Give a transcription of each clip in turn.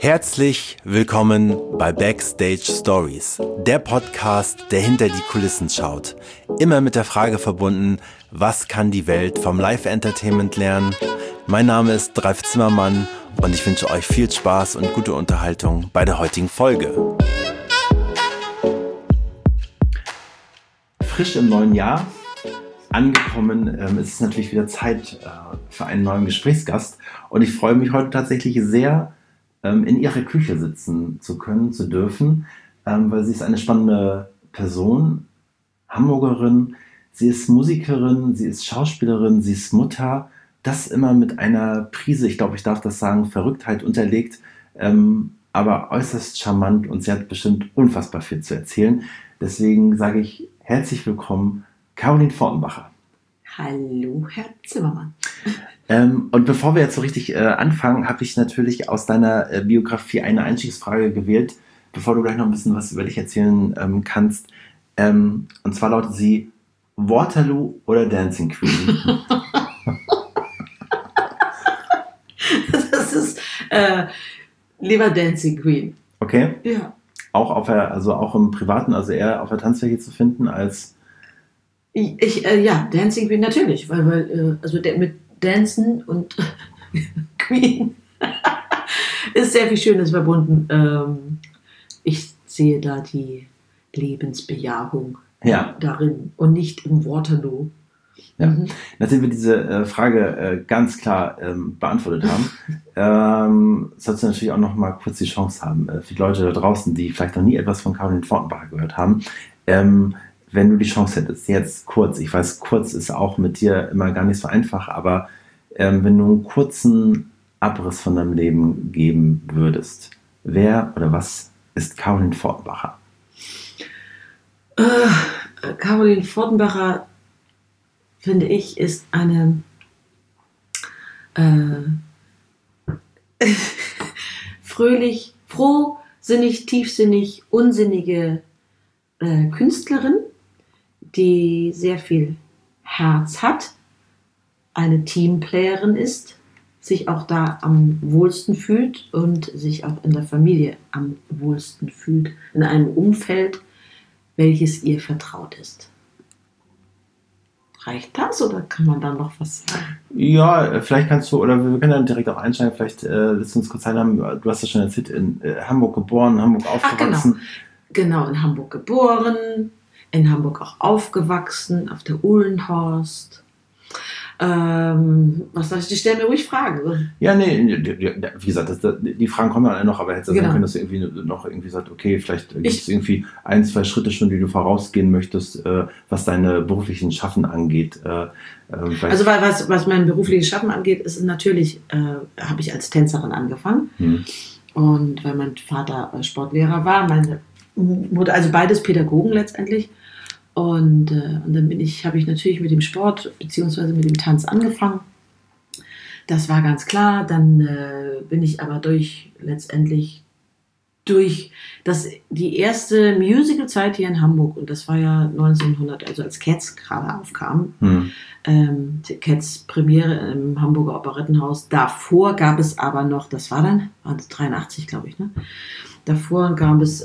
Herzlich willkommen bei Backstage Stories, der Podcast, der hinter die Kulissen schaut. Immer mit der Frage verbunden, was kann die Welt vom Live-Entertainment lernen? Mein Name ist Ralf Zimmermann und ich wünsche euch viel Spaß und gute Unterhaltung bei der heutigen Folge. Frisch im neuen Jahr angekommen, ist es natürlich wieder Zeit für einen neuen Gesprächsgast und ich freue mich heute tatsächlich sehr, in ihrer Küche sitzen zu können, zu dürfen, weil sie ist eine spannende Person, Hamburgerin, sie ist Musikerin, sie ist Schauspielerin, sie ist Mutter, das immer mit einer Prise, ich glaube, ich darf das sagen, Verrücktheit unterlegt, aber äußerst charmant und sie hat bestimmt unfassbar viel zu erzählen. Deswegen sage ich herzlich willkommen, Caroline Fortenbacher. Hallo, Herr Zimmermann. Und bevor wir jetzt so richtig anfangen, habe ich natürlich aus deiner Biografie eine Einstiegsfrage gewählt, bevor du gleich noch ein bisschen was über dich erzählen kannst. Und zwar lautet sie: Waterloo oder Dancing Queen? Das ist lieber Dancing Queen. Okay. Ja. Auch im Privaten, also eher auf der Tanzfläche zu finden als... Ja, Dancing Queen natürlich, weil mit Dancen und Queen ist sehr viel Schönes verbunden. Ich sehe da die Lebensbejahung darin und nicht im Waterloo. Ja. Nachdem wir diese Frage ganz klar beantwortet haben, sollst du natürlich auch noch mal kurz die Chance haben, für die Leute da draußen, die vielleicht noch nie etwas von Caroline Fortenbacher gehört haben, wenn du die Chance hättest, jetzt kurz, ich weiß, kurz ist auch mit dir immer gar nicht so einfach, aber wenn du einen kurzen Abriss von deinem Leben geben würdest, wer oder was ist Caroline Fortenbacher? Caroline Fortenbacher, finde ich, ist eine fröhlich, frohsinnig, tiefsinnig, unsinnige Künstlerin, die sehr viel Herz hat, eine Teamplayerin ist, sich auch da am wohlsten fühlt und sich auch in der Familie am wohlsten fühlt, in einem Umfeld, welches ihr vertraut ist. Reicht das oder kann man da noch was sagen? Ja, vielleicht kannst du, oder wir können dann direkt auch einsteigen, vielleicht willst du uns kurz haben, du hast ja schon erzählt, in Hamburg geboren, Hamburg aufgewachsen. Genau, in Hamburg geboren, in Hamburg auch aufgewachsen, auf der Uhlenhorst. Was soll ich, stell mir ruhig Fragen. Ja, nee, wie gesagt, die Fragen kommen ja alle noch, aber hättest du sagen können, dass du irgendwie sagt, okay, vielleicht gibt es irgendwie 1-2 Schritte schon, die du vorausgehen möchtest, was deine beruflichen Schaffen angeht. Also was mein berufliches Schaffen angeht, ist natürlich, habe ich als Tänzerin angefangen. Und weil mein Vater Sportlehrer war, meine Mutter, also beides Pädagogen letztendlich. Und dann habe ich natürlich mit dem Sport bzw. mit dem Tanz angefangen. Das war ganz klar. Dann bin ich aber durch die erste Musical-Zeit hier in Hamburg, und das war ja 1900, also als Cats gerade aufkam, Cats Premiere im Hamburger Operettenhaus. Davor gab es aber noch, das war 83, glaube ich, ne? Davor gab es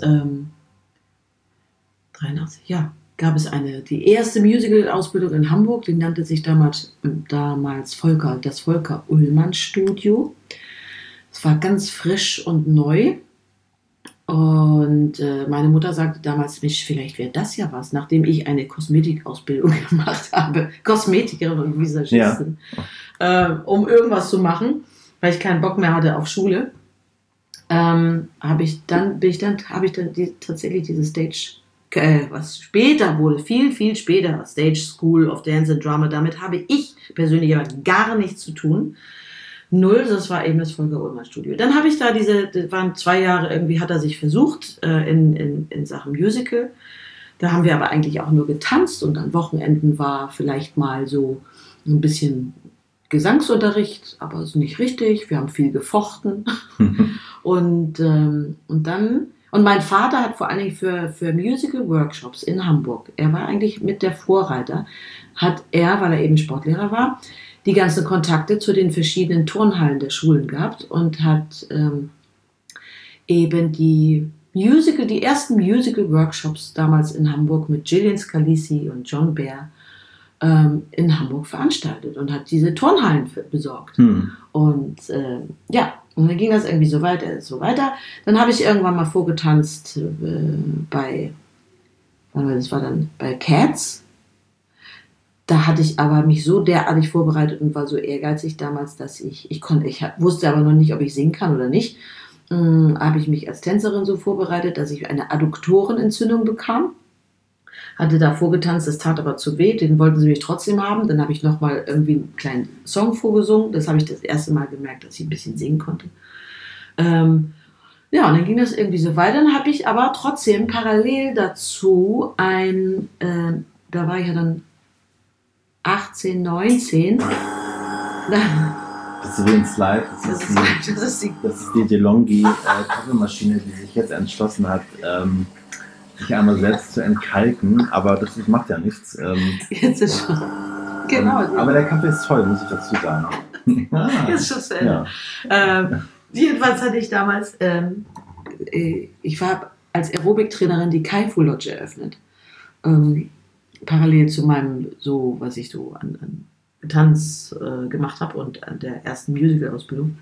83, ja. Gab es die erste Musical-Ausbildung in Hamburg, die nannte sich damals das Volker-Ullmann-Studio. Es war ganz frisch und neu. Und meine Mutter sagte damals, vielleicht wäre das ja was, nachdem ich eine Kosmetikausbildung gemacht habe, Kosmetikerin und Visagistin, um irgendwas zu machen, weil ich keinen Bock mehr hatte auf Schule, habe ich dann tatsächlich diese Stage, was später wurde, viel, viel später, Stage School of Dance and Drama, damit habe ich persönlich aber gar nichts zu tun. Null, das war eben das Volker-Ullmann-Studio. Dann habe ich das waren 2 Jahre, irgendwie hat er sich versucht in Sachen Musical. Da haben wir aber eigentlich auch nur getanzt und an Wochenenden war vielleicht mal so ein bisschen Gesangsunterricht, aber ist nicht richtig. Wir haben viel gefochten. Und mein Vater hat vor allen Dingen für Musical-Workshops in Hamburg, er war eigentlich mit der Vorreiter, weil er eben Sportlehrer war, die ganzen Kontakte zu den verschiedenen Turnhallen der Schulen gehabt und hat eben die ersten Musical-Workshops damals in Hamburg mit Gillian Scalisi und John Baer in Hamburg veranstaltet und hat diese Turnhallen besorgt. Und und dann ging das irgendwie so weiter. Dann habe ich irgendwann mal vorgetanzt bei Cats. Da hatte ich aber mich so derartig vorbereitet und war so ehrgeizig damals, dass ich wusste aber noch nicht, ob ich singen kann oder nicht. Habe ich mich als Tänzerin so vorbereitet, dass ich eine Adduktorenentzündung bekam. Hatte da vorgetanzt, das tat aber zu weh, den wollten sie mich trotzdem haben. Dann habe ich nochmal irgendwie einen kleinen Song vorgesungen. Das habe ich das erste Mal gemerkt, dass ich ein bisschen singen konnte. Und dann ging das irgendwie so weiter. Dann habe ich aber trotzdem parallel dazu da war ich ja dann 18, 19. Das ist übrigens live. Das ist die DeLonghi Kaffeemaschine, die sich jetzt entschlossen hat, sich einmal selbst zu entkalken, aber das macht ja nichts. Jetzt ist schon. Genau. Aber der Kaffee ist toll, muss ich dazu sagen. Ist schon zu Ende. Ja. Jedenfalls hatte ich damals, ich war als Aerobic-Trainerin die Kaifu Lodge eröffnet. Parallel zu meinem, was ich so an Tanz gemacht habe und an der ersten Musical-Ausbildung.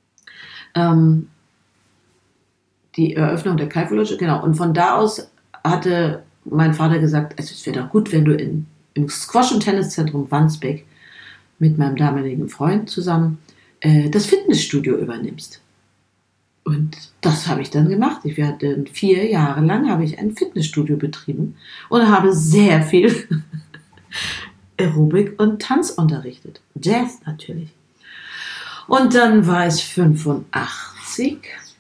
Die Eröffnung der Kaifu Lodge, genau. Und von da aus hatte mein Vater gesagt, es wäre doch gut, wenn du im Squash- und Tenniszentrum Wandsbek mit meinem damaligen Freund zusammen das Fitnessstudio übernimmst. Und das habe ich dann gemacht. 4 Jahre lang habe ich ein Fitnessstudio betrieben und habe sehr viel Aerobik und Tanz unterrichtet. Jazz natürlich. Und dann war es 85.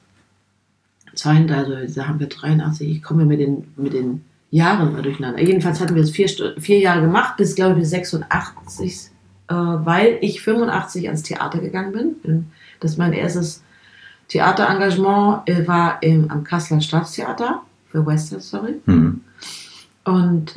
Also da haben wir 83. Ich komme mit den Jahren mal durcheinander. Jedenfalls hatten wir es 4 Jahre gemacht, bis, glaube ich, bis 86, weil ich 85 ans Theater gegangen bin. Das ist mein erstes Theaterengagement, war am Kasseler Staatstheater für West Side Story. Und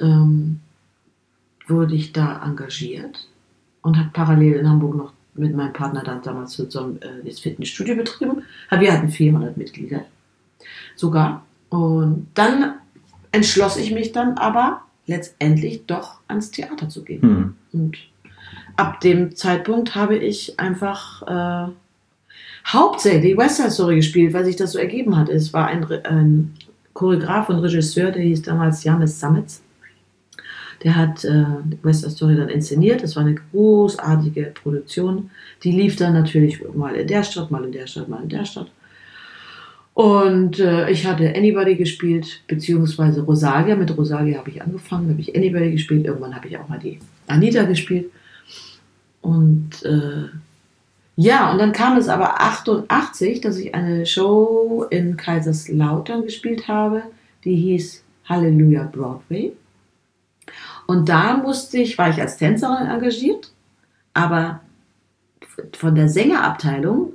wurde ich da engagiert und habe parallel in Hamburg noch mit meinem Partner dann damals zusammen das Fitnessstudio betrieben. Wir hatten 400 Mitglieder sogar. Und dann entschloss ich mich dann aber letztendlich doch ans Theater zu gehen. Und ab dem Zeitpunkt habe ich einfach hauptsächlich West Side Story gespielt, weil sich das so ergeben hat. Es war ein Choreograf und Regisseur, der hieß damals Janis Sammetz. Der hat West Side Story dann inszeniert. Das war eine großartige Produktion. Die lief dann natürlich mal in der Stadt, mal in der Stadt, mal in der Stadt. Und ich hatte Anybody gespielt, beziehungsweise Rosalia. Mit Rosalia habe ich angefangen, habe ich Anybody gespielt. Irgendwann habe ich auch mal die Anita gespielt. Und und dann kam es aber 88, dass ich eine Show in Kaiserslautern gespielt habe, die hieß Halleluja Broadway. Und da war ich als Tänzerin engagiert, aber von der Sängerabteilung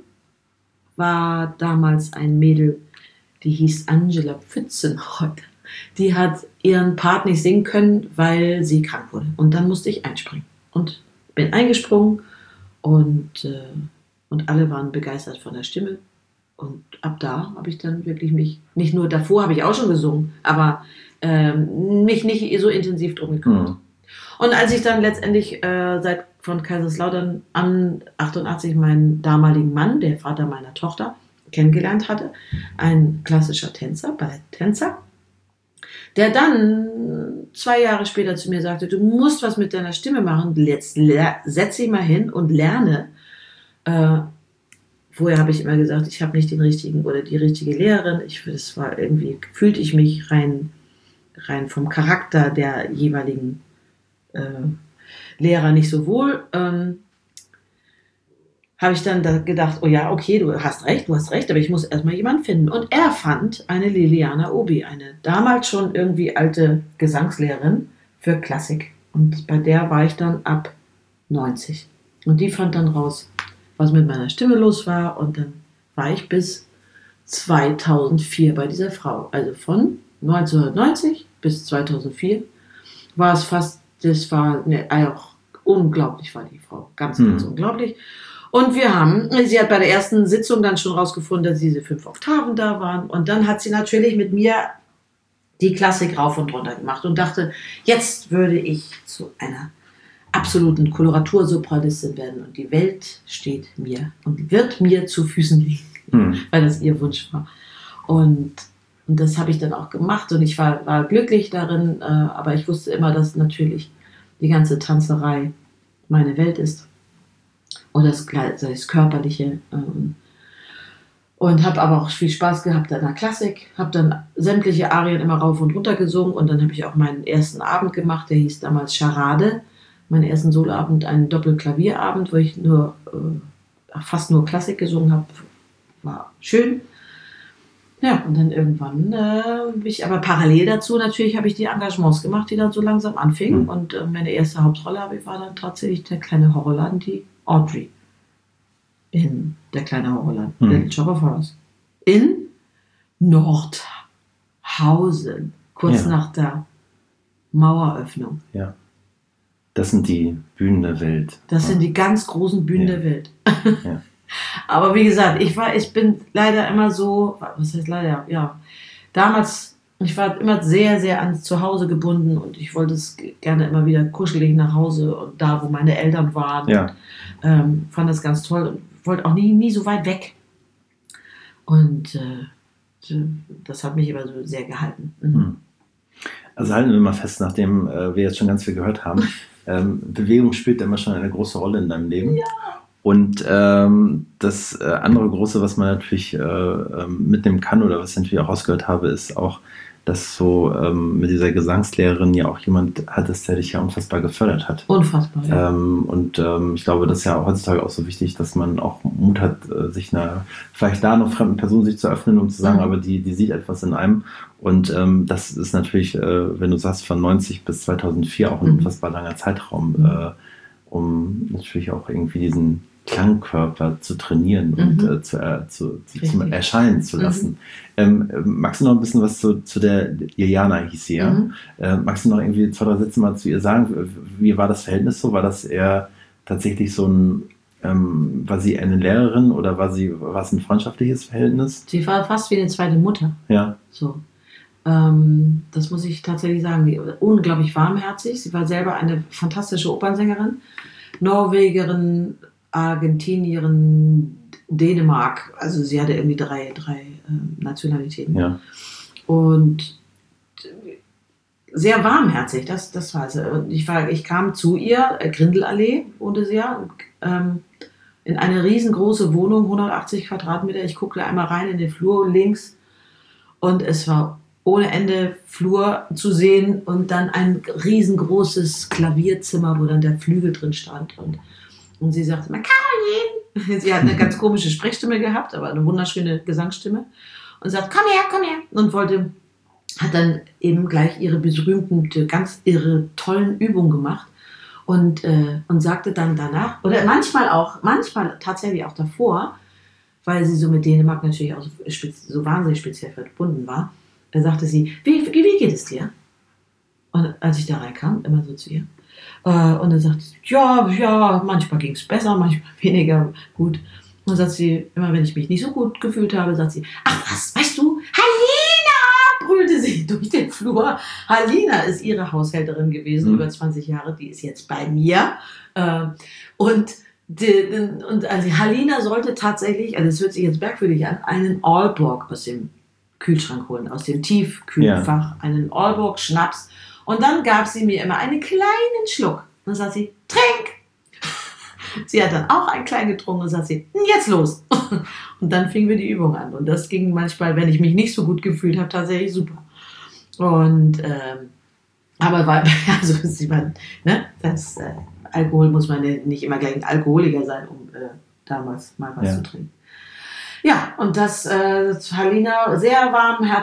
war damals ein Mädel, die hieß Angela Pfützenreuth. Die hat ihren Part nicht singen können, weil sie krank wurde. Und dann musste ich einspringen. Und bin eingesprungen und alle waren begeistert von der Stimme. Und ab da habe ich dann wirklich nicht nur davor habe ich auch schon gesungen, aber mich nicht so intensiv drum gekümmert. Und als ich dann letztendlich von Kaiserslautern an 88 meinen damaligen Mann, der Vater meiner Tochter, kennengelernt hatte, ein klassischer Tänzer, Balletttänzer, der dann 2 Jahre später zu mir sagte, du musst was mit deiner Stimme machen, jetzt setz dich mal hin und lerne. Vorher habe ich immer gesagt, ich habe nicht den richtigen oder die richtige Lehrerin. Fühlte ich mich rein vom Charakter der jeweiligen Lehrer nicht so wohl. Habe ich dann gedacht, oh ja, okay, du hast recht, aber ich muss erstmal jemanden finden. Und er fand eine Liliana Obi, eine damals schon irgendwie alte Gesangslehrerin für Klassik. Und bei der war ich dann ab 90. Und die fand dann raus, was mit meiner Stimme los war. Und dann war ich bis 2004 bei dieser Frau. Also von 1990 bis 2004 das war auch unglaublich, war die Frau. Ganz, ganz unglaublich. Und sie hat bei der ersten Sitzung dann schon rausgefunden, dass diese 5 Oktaven da waren. Und dann hat sie natürlich mit mir die Klassik rauf und runter gemacht und dachte, jetzt würde ich zu einer absoluten Koloratursopranistin werden und die Welt steht mir und wird mir zu Füßen liegen, weil das ihr Wunsch war. Und das habe ich dann auch gemacht und ich war glücklich darin, aber ich wusste immer, dass natürlich die ganze Tanzerei meine Welt ist und das Körperliche. Und habe aber auch viel Spaß gehabt an der Klassik, habe dann sämtliche Arien immer rauf und runter gesungen und dann habe ich auch meinen ersten Abend gemacht, der hieß damals Charade, meinen ersten Soloabend, einen Doppelklavierabend, wo ich fast nur Klassik gesungen habe, war schön. Ja, und dann irgendwann aber parallel dazu natürlich habe ich die Engagements gemacht, die dann so langsam anfingen und meine erste Hauptrolle war dann tatsächlich der kleine Horrorladen, die Audrey. In der kleine Horrorland, Little Shop of Horrors. In Nordhausen, kurz nach der Maueröffnung. Ja. Das sind die Bühnen der Welt. Das sind die ganz großen Bühnen der Welt. Ja. Aber wie gesagt, ich bin leider immer so, was heißt leider, ja, damals, ich war immer sehr, sehr ans Zuhause gebunden und ich wollte es gerne immer wieder kuschelig nach Hause und da, wo meine Eltern waren. Ja. Und, fand das ganz toll und wollte auch nie so weit weg. Und das hat mich immer so sehr gehalten. Mhm. Also halten wir mal fest, nachdem wir jetzt schon ganz viel gehört haben, Bewegung spielt immer schon eine große Rolle in deinem Leben. Ja. Und das andere Große, was man natürlich mitnehmen kann oder was ich natürlich auch rausgehört habe, ist auch, dass so mit dieser Gesangslehrerin ja auch jemand hattest, der dich ja unfassbar gefördert hat. Unfassbar, ja. Und ich glaube, das ist ja heutzutage auch so wichtig, dass man auch Mut hat, sich vielleicht da noch fremden Person sich zu öffnen und zu sagen, aber die sieht etwas in einem. Und das ist natürlich, wenn du sagst, von 90 bis 2004 auch ein unfassbar langer Zeitraum, um natürlich auch irgendwie diesen Klangkörper zu trainieren und zum Erscheinen zu lassen. Magst du noch ein bisschen was zu der Iliana hieß sie, ja? Magst du noch irgendwie 2, 3 Sätze mal zu ihr sagen? Wie war das Verhältnis so? War das eher tatsächlich so war sie eine Lehrerin oder war es ein freundschaftliches Verhältnis? Sie war fast wie eine zweite Mutter. Ja. So. Das muss ich tatsächlich sagen. Unglaublich warmherzig. Sie war selber eine fantastische Opernsängerin. Norwegerin, Argentinierin, Dänemark. Also sie hatte irgendwie drei Nationalitäten. Ja. Und sehr warmherzig, das war sie. Und ich kam zu ihr, Grindelallee wohnte sie ja, in eine riesengroße Wohnung, 180 Quadratmeter. Ich guckte einmal rein in den Flur links und es war ohne Ende Flur zu sehen und dann ein riesengroßes Klavierzimmer, wo dann der Flügel drin stand. Und sie sagte immer, Caroline! Sie hat eine ganz komische Sprechstimme gehabt, aber eine wunderschöne Gesangsstimme. Und sagt, komm her! Und hat dann eben gleich ihre berühmten, ganz ihre tollen Übungen gemacht. Und sagte dann danach, oder manchmal tatsächlich auch davor, weil sie so mit Dänemark natürlich auch so wahnsinnig speziell verbunden war, da sagte sie, wie geht es dir? Und als ich da reinkam, immer so zu ihr, und dann sagte sie, ja, manchmal ging es besser, manchmal weniger gut. Und dann sagt sie, immer wenn ich mich nicht so gut gefühlt habe, sagt sie, ach was, weißt du, Halina, brüllte sie durch den Flur. Halina ist ihre Haushälterin gewesen, über 20 Jahre, die ist jetzt bei mir. Und also Halina sollte tatsächlich, also es hört sich jetzt merkwürdig an, einen Aalborg aus dem Kühlschrank holen, aus dem Tiefkühlfach, einen Aalborg Schnaps. Und dann gab sie mir immer einen kleinen Schluck. Und dann sagt sie, trink! Sie hat dann auch einen kleinen getrunken und sagt sie, jetzt los! Und dann fingen wir die Übung an. Und das ging manchmal, wenn ich mich nicht so gut gefühlt habe, tatsächlich super. Und, also sie war, ne, Alkohol muss man nicht immer gleich ein Alkoholiker sein, um damals mal was zu trinken. Ja, und Liliana, sehr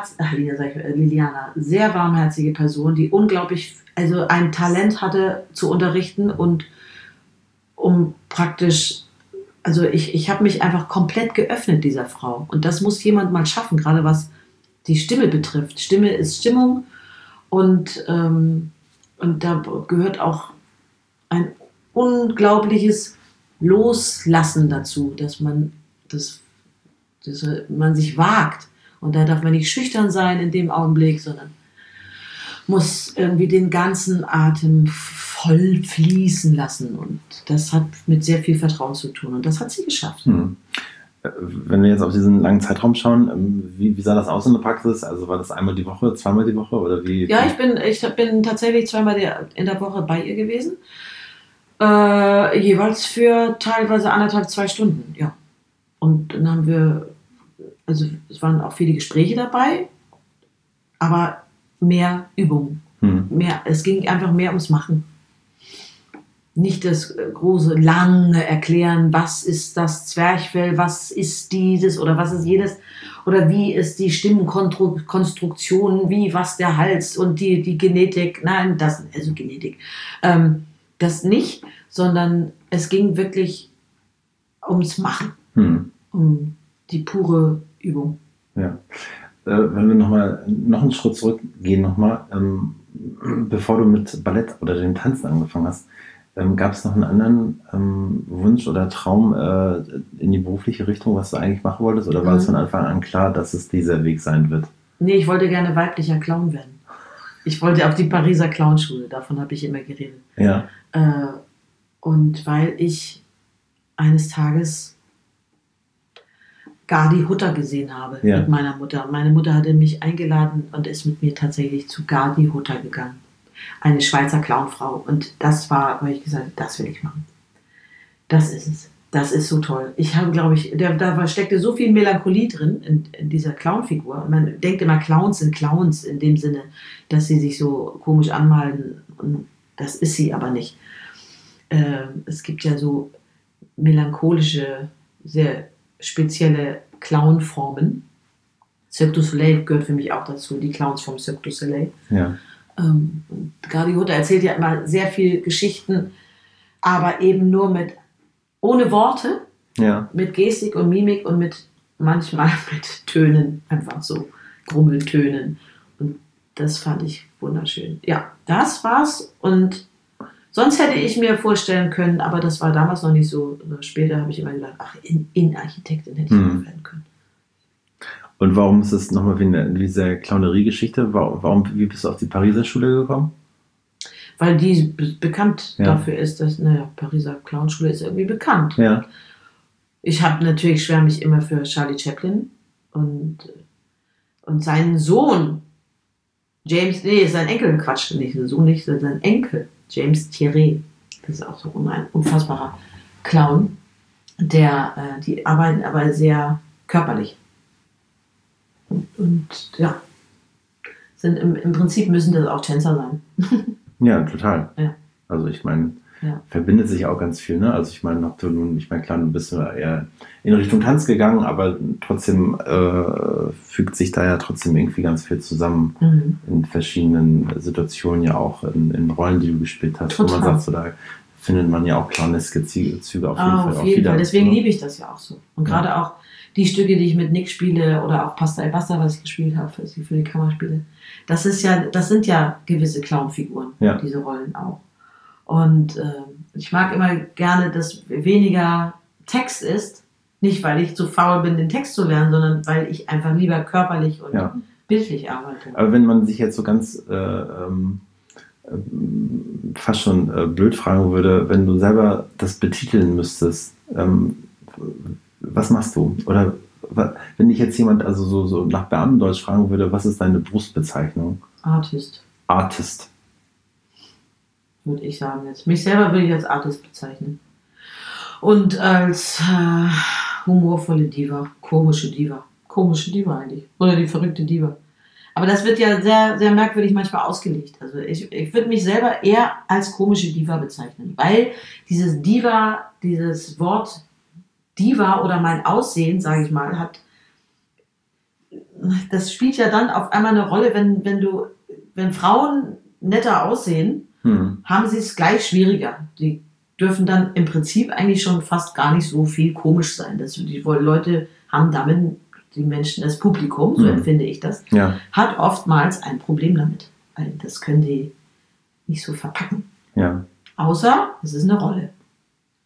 warmherzige Person, die unglaublich, also ein Talent hatte zu unterrichten und um praktisch, also ich habe mich einfach komplett geöffnet dieser Frau und das muss jemand mal schaffen, gerade was die Stimme betrifft. Stimme ist Stimmung und da gehört auch ein unglaubliches Loslassen dazu, dass man sich wagt. Und da darf man nicht schüchtern sein in dem Augenblick, sondern muss irgendwie den ganzen Atem voll fließen lassen. Und das hat mit sehr viel Vertrauen zu tun. Und das hat sie geschafft. Wenn wir jetzt auf diesen langen Zeitraum schauen, wie sah das aus in der Praxis? Also war das einmal die Woche, zweimal die Woche oder wie? Ja, ich bin tatsächlich zweimal in der Woche bei ihr gewesen. Jeweils für teilweise 1,5, 2 Stunden, ja. Und dann haben wir, also es waren auch viele Gespräche dabei, aber mehr Übungen. Es ging einfach mehr ums Machen. Nicht das große, lange Erklären, was ist das Zwerchfell, was ist dieses oder was ist jedes oder wie ist die Stimmenkonstruktion, was der Hals und die Genetik. Nein, also Genetik. Das nicht, sondern es ging wirklich ums Machen, um die pure Übung. Ja. Wenn wir noch einen Schritt zurückgehen, bevor du mit Ballett oder dem Tanzen angefangen hast, gab es noch einen anderen Wunsch oder Traum in die berufliche Richtung, was du eigentlich machen wolltest? Oder war es von Anfang an klar, dass es dieser Weg sein wird? Nee, ich wollte gerne weiblicher Clown werden. Ich wollte auf die Pariser Clownschule, davon habe ich immer geredet. Ja. Und weil ich eines Tages Gardi Hutter gesehen habe mit meiner Mutter. Meine Mutter hatte mich eingeladen und ist mit mir tatsächlich zu Gardi Hutter gegangen. Eine Schweizer Clownfrau. Und das war, weil ich gesagt habe, das will ich machen. Das ist es. Das ist so toll. Ich habe, glaube ich, da steckte so viel Melancholie drin in dieser Clownfigur. Man denkt immer, Clowns sind Clowns in dem Sinne, dass sie sich so komisch anmalen. Und das ist sie aber nicht. Es gibt ja so melancholische, sehr spezielle Clownformen. Cirque du Soleil gehört für mich auch dazu, die Clowns vom Cirque du Soleil. Ja. Gardi Hutter erzählt ja immer sehr viele Geschichten, aber eben nur ohne Worte, mit Gestik und Mimik und manchmal mit Tönen, einfach so Grummeltönen. Und das fand ich wunderschön. Ja, das war's. Und sonst hätte ich mir vorstellen können, aber das war damals noch nicht so. Später habe ich immer gedacht, Innenarchitektin hätte ich auch werden können. Und warum ist es nochmal wie in dieser Clownerie-Geschichte? Wie bist du auf die Pariser Schule gekommen? Weil die bekannt dafür ist, dass, Pariser Clownschule ist irgendwie bekannt. Ja. Ich habe natürlich schwärme ich immer für Charlie Chaplin und seinen Sohn, sein Enkel, nicht sein Sohn nicht, sondern sein Enkel, James Thierry. Das ist auch so ein unfassbarer Clown. Die arbeiten aber sehr körperlich. Und ja, sind im Prinzip müssen das auch Tänzer sein. Ja, total. Ja. Also ich meine, verbindet sich auch ganz viel, ne? Also ich meine, klar, du bist ja eher in Richtung Tanz gegangen, aber trotzdem fügt sich da ja trotzdem irgendwie ganz viel zusammen in verschiedenen Situationen, ja auch in Rollen, die du gespielt hast. Total. Wo man sagt, so, da findet man ja auch clowneske Züge auf jeden Fall. Auf jeden Fall. Deswegen liebe ich das ja auch so. Und gerade auch die Stücke, die ich mit Nick spiele oder auch Pasta e Basta, was ich gespielt habe für die Kammerspiele, das sind ja gewisse Clownfiguren, diese Rollen auch. Und ich mag immer gerne, dass weniger Text ist, nicht weil ich zu faul bin, den Text zu lernen, sondern weil ich einfach lieber körperlich und bildlich arbeite. Aber wenn man sich jetzt so ganz fast schon blöd fragen würde, wenn du selber das betiteln müsstest, was machst du? Oder wenn dich jetzt jemand also so nach Beamtendeutsch fragen würde, was ist deine Berufsbezeichnung? Artist. Würde ich sagen jetzt. Mich selber würde ich als Artist bezeichnen. Und als humorvolle Diva, komische Diva eigentlich. Oder die verrückte Diva. Aber das wird ja sehr, sehr merkwürdig manchmal ausgelegt. Also ich würde mich selber eher als komische Diva bezeichnen. Weil dieses Wort Diva oder mein Aussehen, sage ich mal, das spielt ja dann auf einmal eine Rolle, wenn Frauen netter aussehen, haben sie es gleich schwieriger. Die dürfen dann im Prinzip eigentlich schon fast gar nicht so viel komisch sein. Die Leute haben damit, die Menschen, das Publikum, so empfinde ich das, hat oftmals ein Problem damit. Weil das können die nicht so verpacken. Ja. Außer, es ist eine Rolle.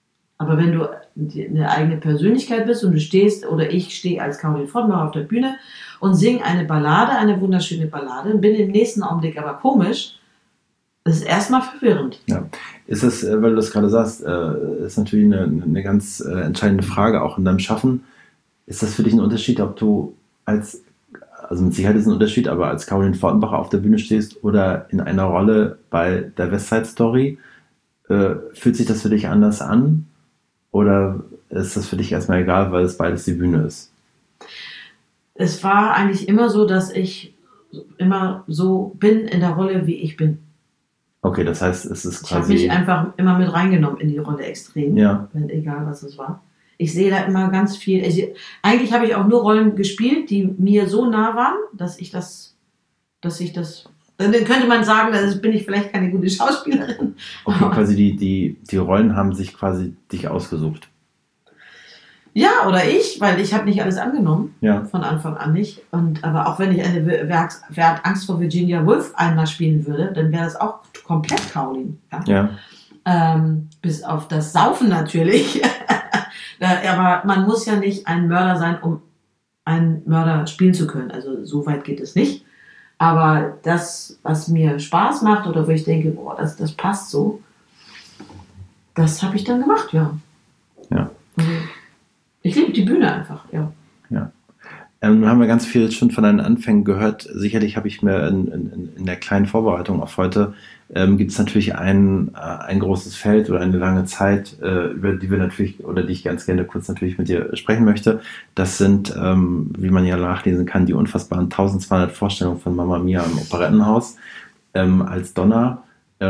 Aber wenn du eine eigene Persönlichkeit bist und du stehst, oder ich stehe als Caroline Fortenbacher auf der Bühne und singe eine Ballade, eine wunderschöne Ballade, und bin im nächsten Augenblick aber komisch, das ist erstmal verwirrend. Ja. Ist das, weil du das gerade sagst, ist natürlich eine ganz entscheidende Frage auch in deinem Schaffen. Ist das für dich ein Unterschied, ob du also mit Sicherheit ist es ein Unterschied, aber als Caroline Fortenbacher auf der Bühne stehst oder in einer Rolle bei der West Side Story, fühlt sich das für dich anders an? Oder ist das für dich erstmal egal, weil es beides die Bühne ist? Es war eigentlich immer so, dass ich immer so bin in der Rolle, wie ich bin. Okay, das heißt, es ist Ich habe quasi... mich einfach immer mit reingenommen in die Rolle extrem, Ja, egal was es war. Ich sehe da immer ganz viel. Eigentlich habe ich auch nur Rollen gespielt, die mir so nah waren, dass ich das. Dann könnte man sagen, bin ich vielleicht keine gute Schauspielerin. okay, quasi die Rollen haben sich quasi dich ausgesucht. Ja, oder weil ich habe nicht alles angenommen, Ja, von Anfang an nicht. Aber auch wenn ich eine Wer hat Angst vor Virginia Woolf einmal spielen würde, dann wäre das auch komplett Caroline. Ja? ja, Bis auf das Saufen natürlich. Aber man muss ja nicht ein Mörder sein, um einen Mörder spielen zu können. Also so weit geht es nicht. Aber das, was mir Spaß macht oder wo ich denke, boah, das passt so, das habe ich dann gemacht, ja. ja. Also, ich liebe die Bühne einfach, ja. Ja. Nun haben wir ganz viel schon von deinen Anfängen gehört. Sicherlich habe ich mir in der kleinen Vorbereitung auf heute, gibt es natürlich ein großes Feld oder eine lange Zeit, über die wir natürlich, oder die ich ganz gerne kurz natürlich mit dir sprechen möchte. Das sind, wie man ja nachlesen kann, die unfassbaren 1200 Vorstellungen von Mamma Mia im Operettenhaus als Donna.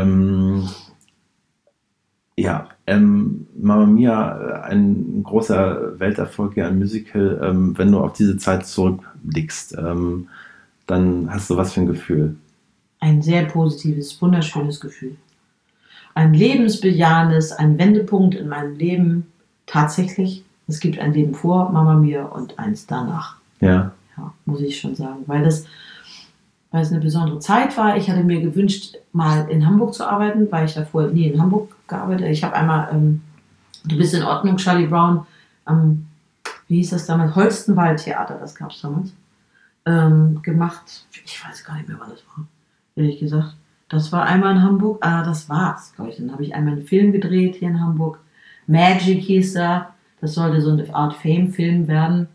Mamma Mia, ein großer Welterfolg, ja, ein Musical. Wenn du auf diese Zeit zurückblickst, dann hast du was für ein Gefühl? Ein sehr positives, wunderschönes Gefühl. Ein lebensbejahendes, ein Wendepunkt in meinem Leben. Tatsächlich, es gibt ein Leben vor Mamma Mia und eins danach. Ja. Ja, muss ich schon sagen. Weil es eine besondere Zeit war. Ich hatte mir gewünscht, mal in Hamburg zu arbeiten, weil ich davor nie in Hamburg gearbeitet habe. Ich habe einmal Du bist in Ordnung, Charlie Brown, wie hieß das damals? Holstenwald-Theater, das gab es damals, gemacht. Ich weiß gar nicht mehr, wann das war, ehrlich gesagt. Das war einmal in Hamburg. Das war's, glaube ich. Dann habe ich einmal einen Film gedreht hier in Hamburg. Magic hieß er. Das sollte so eine Art Fame-Film werden.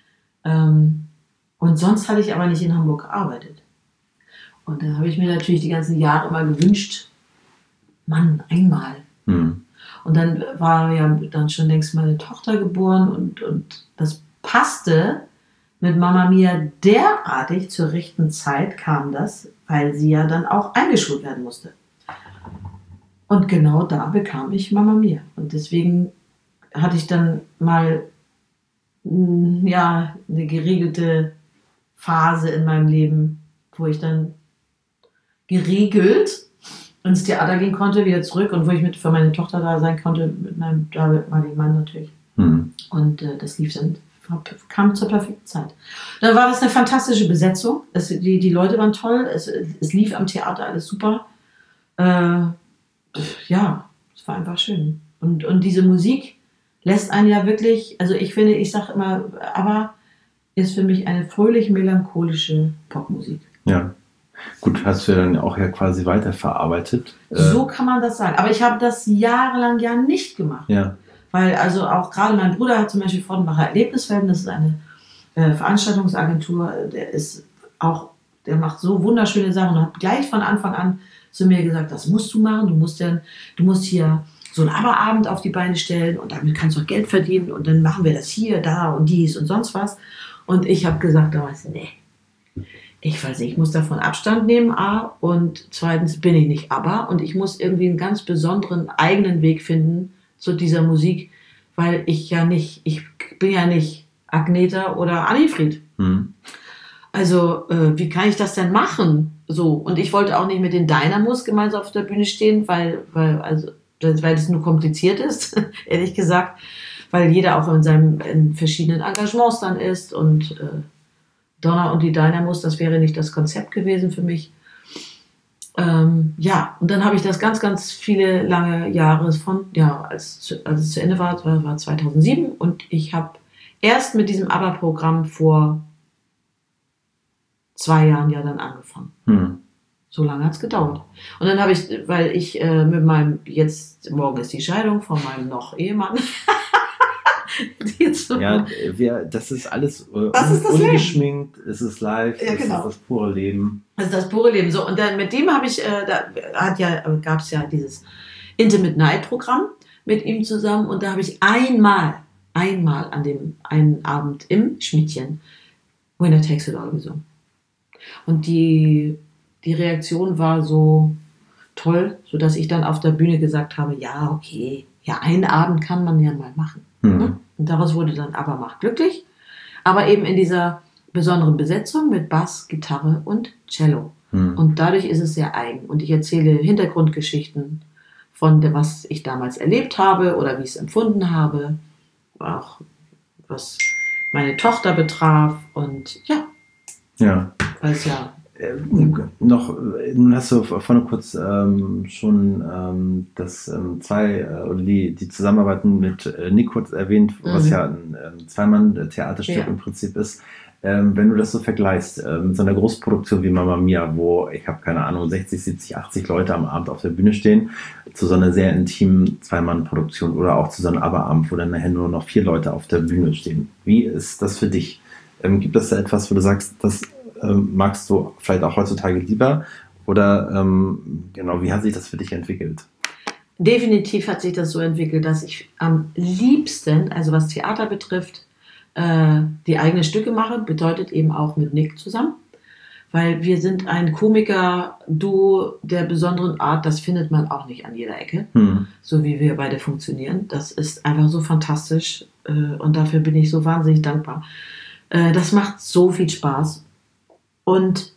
Und sonst hatte ich aber nicht in Hamburg gearbeitet. Und da habe ich mir natürlich die ganzen Jahre immer gewünscht, Mann, einmal. Hm. Und dann war ja dann schon längst meine Tochter geboren und das passte mit Mamma Mia derartig zur rechten Zeit kam das, weil sie ja dann auch eingeschult werden musste. Und genau da bekam ich Mamma Mia. Und deswegen hatte ich dann mal eine geregelte Phase in meinem Leben, wo ich dann geregelt ins Theater gehen konnte, wieder zurück und wo ich für meine Tochter da sein konnte, mit meinem damaligen Mann natürlich. Hm. Und das lief dann, kam zur perfekten Zeit. Dann war das eine fantastische Besetzung. Die Leute waren toll, es lief am Theater alles super. Ja, es war einfach schön. Und diese Musik lässt einen ja wirklich, also ich finde, ich sage immer, aber ist für mich eine fröhlich-melancholische Popmusik. Ja. Gut, hast du ja dann auch ja quasi weiterverarbeitet. So kann man das sagen. Aber ich habe das jahrelang ja nicht gemacht. Ja. Weil also auch gerade mein Bruder hat zum Beispiel Fortenbacher Erlebniswelten, das ist eine Veranstaltungsagentur, der macht so wunderschöne Sachen und hat gleich von Anfang an zu mir gesagt, das musst du machen, du musst hier so einen Aberabend auf die Beine stellen und damit kannst du auch Geld verdienen und dann machen wir das hier, da und dies und sonst was. Und ich habe gesagt damals, nee, ich weiß nicht, ich muss davon Abstand nehmen, A, und zweitens bin ich nicht ABBA und ich muss irgendwie einen ganz besonderen eigenen Weg finden zu dieser Musik, weil ich bin ja nicht Agneta oder Annifried. Hm. Also, wie kann ich das denn machen? So, und ich wollte auch nicht mit den Dynamos gemeinsam auf der Bühne stehen, weil es nur kompliziert ist, ehrlich gesagt, weil jeder auch in verschiedenen Engagements dann ist und Donna und die Dynamos, das wäre nicht das Konzept gewesen für mich. Ja, und dann habe ich das ganz, ganz viele lange Jahre als es zu Ende war 2007 und ich habe erst mit diesem ABBA-Programm vor 2 Jahren ja dann angefangen. So lange hat es gedauert. Und dann habe ich, weil ich mit meinem, morgen ist die Scheidung von meinem noch Ehemann. Ja, das ist alles das ist das ungeschminkt, es ist live, ja, genau. Es ist das pure Leben. Das ist das pure Leben. So, und dann mit dem habe ich, gab es ja dieses Intimate Night Programm mit ihm zusammen und da habe ich einmal an dem einen Abend im Schmidtchen Winner Takes It All gesungen. Und die Reaktion war so toll, sodass ich dann auf der Bühne gesagt habe, ja, okay, ja, einen Abend kann man ja mal machen. Und daraus wurde dann ABBA macht glücklich, aber eben in dieser besonderen Besetzung mit Bass, Gitarre und Cello. Und dadurch ist es sehr eigen. Und ich erzähle Hintergrundgeschichten von dem, was ich damals erlebt habe oder wie ich es empfunden habe, auch was meine Tochter betraf und ja. Weil es ja nun hast du vorhin kurz schon die Zusammenarbeiten mit Nick kurz erwähnt, was ja ein Zweimann-Theaterstück im Prinzip ist. Wenn du das so vergleichst mit so einer Großproduktion wie Mamma Mia, wo ich habe keine Ahnung 60, 70, 80 Leute am Abend auf der Bühne stehen, zu so einer sehr intimen Zweimann-Produktion oder auch zu so einem ABBA-Abend, wo dann nachher nur noch 4 Leute auf der Bühne stehen. Wie ist das für dich? Gibt es da etwas, wo du sagst, das magst du vielleicht auch heutzutage lieber? Oder wie hat sich das für dich entwickelt? Definitiv hat sich das so entwickelt, dass ich am liebsten, also was Theater betrifft, die eigenen Stücke mache, bedeutet eben auch mit Nick zusammen. Weil wir sind ein Komiker-Duo der besonderen Art, das findet man auch nicht an jeder Ecke, so wie wir beide funktionieren. Das ist einfach so fantastisch und dafür bin ich so wahnsinnig dankbar. Das macht so viel Spaß. Und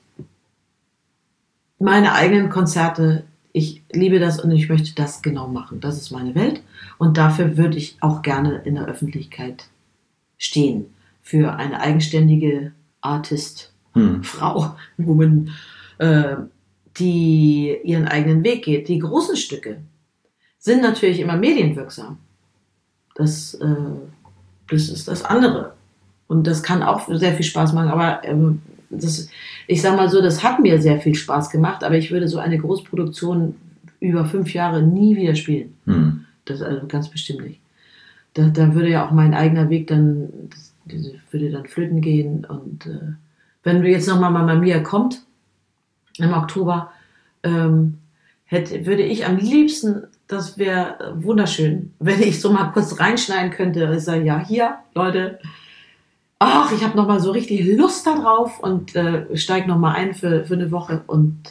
meine eigenen Konzerte, ich liebe das und ich möchte das genau machen. Das ist meine Welt und dafür würde ich auch gerne in der Öffentlichkeit stehen. Für eine eigenständige Artist, Frau, Woman, die ihren eigenen Weg geht. Die großen Stücke sind natürlich immer medienwirksam. Das ist das andere. Und das kann auch sehr viel Spaß machen, aber ich sag mal so, das hat mir sehr viel Spaß gemacht, aber ich würde so eine Großproduktion über 5 Jahre nie wieder spielen. Das also ganz bestimmt nicht. Da würde ja auch mein eigener Weg würde dann flöten gehen. Und wenn du jetzt nochmal Mamma Mia kommt, im Oktober, würde ich am liebsten, das wäre wunderschön, wenn ich so mal kurz reinschneiden könnte und sagen, ja, hier, Leute, ach, ich habe nochmal so richtig Lust da drauf und steige nochmal ein für eine Woche und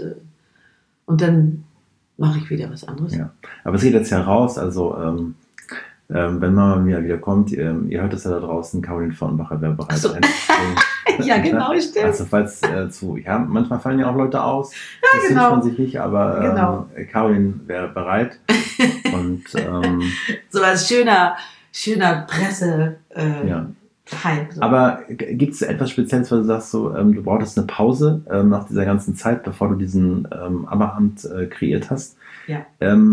dann mache ich wieder was anderes. Ja, aber es geht jetzt ja raus, also wenn Mamma Mia wieder kommt, ihr hört es ja da draußen, Caroline Vornbacher wäre bereit. So. Ja, genau, stimmt. Also falls manchmal fallen ja auch Leute aus, das wünscht man sich nicht, aber Caroline wäre bereit. Und so als schöner Presse. Hype, so. Aber gibt es etwas Spezielles, weil du sagst, du brauchtest eine Pause nach dieser ganzen Zeit, bevor du diesen ABBA-Abend kreiert hast? Ja.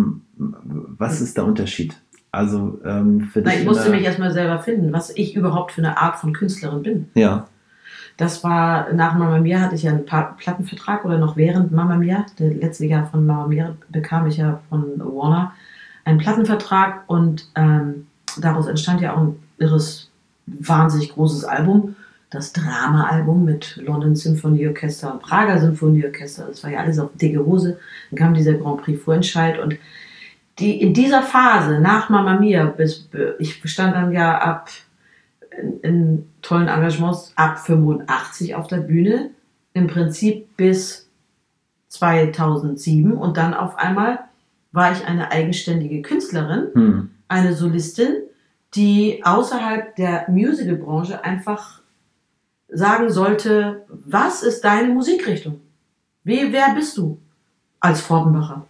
Was ist der Unterschied? Also für dich. Ich musste mich erstmal selber finden, was ich überhaupt für eine Art von Künstlerin bin. Ja. Das war, nach Mamma Mia hatte ich ja einen Plattenvertrag oder noch während Mamma Mia, das letzte Jahr von Mamma Mia bekam ich ja von Warner einen Plattenvertrag und daraus entstand ja auch ein irres, wahnsinnig großes Album, das Drama-Album mit London Symphony Orchester und Prager Symphonieorchester, das war ja alles auf dicke Hose. Dann kam dieser Grand Prix Vorentscheid und in dieser Phase nach Mamma Mia, ich bestand dann ja in tollen Engagements ab 85 auf der Bühne, im Prinzip bis 2007 und dann auf einmal war ich eine eigenständige Künstlerin, eine Solistin, die außerhalb der Musicalbranche einfach sagen sollte, was ist deine Musikrichtung? Wer bist du als Vordenbacher?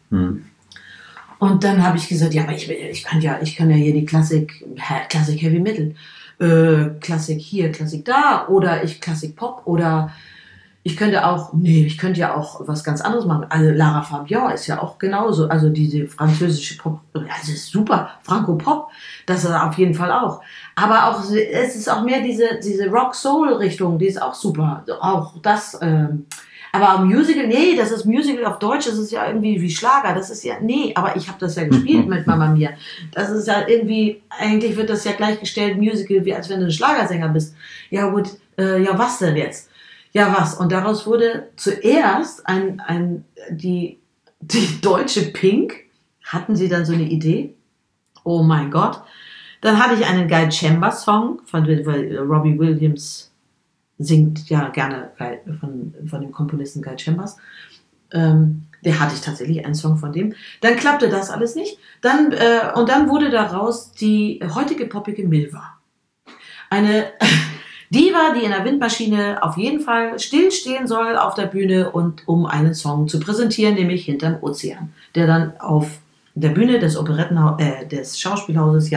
Und dann habe ich gesagt, ja, aber ich kann ja hier die Klassik Heavy Metal, Klassik hier, Klassik da oder Klassik Pop oder Ich könnte ja auch was ganz anderes machen. Also Lara Fabian ist ja auch genauso. Also diese französische Pop, also ist super, Franco-Pop, das ist auf jeden Fall auch. Aber auch, es ist auch mehr diese Rock-Soul-Richtung, die ist auch super. Auch das, aber Musical, nee, das ist Musical auf Deutsch, das ist ja irgendwie wie Schlager, das ist ja, nee, aber ich habe das ja gespielt mit Mama Mia. Das ist ja irgendwie, eigentlich wird das ja gleichgestellt, Musical, wie als wenn du ein Schlagersänger bist. Ja gut, ja was denn jetzt? Ja, was? Und daraus wurde zuerst die deutsche Pink, hatten sie dann so eine Idee. Oh mein Gott. Dann hatte ich einen Guy Chambers Song, weil Robbie Williams singt ja gerne von dem Komponisten Guy Chambers. Der hatte ich tatsächlich einen Song von dem. Dann klappte das alles nicht. Und dann wurde daraus die heutige poppige Milva. Eine Diva, die in der Windmaschine auf jeden Fall stillstehen soll auf der Bühne und um einen Song zu präsentieren, nämlich Hinterm Ozean, der dann auf der Bühne des Schauspielhauses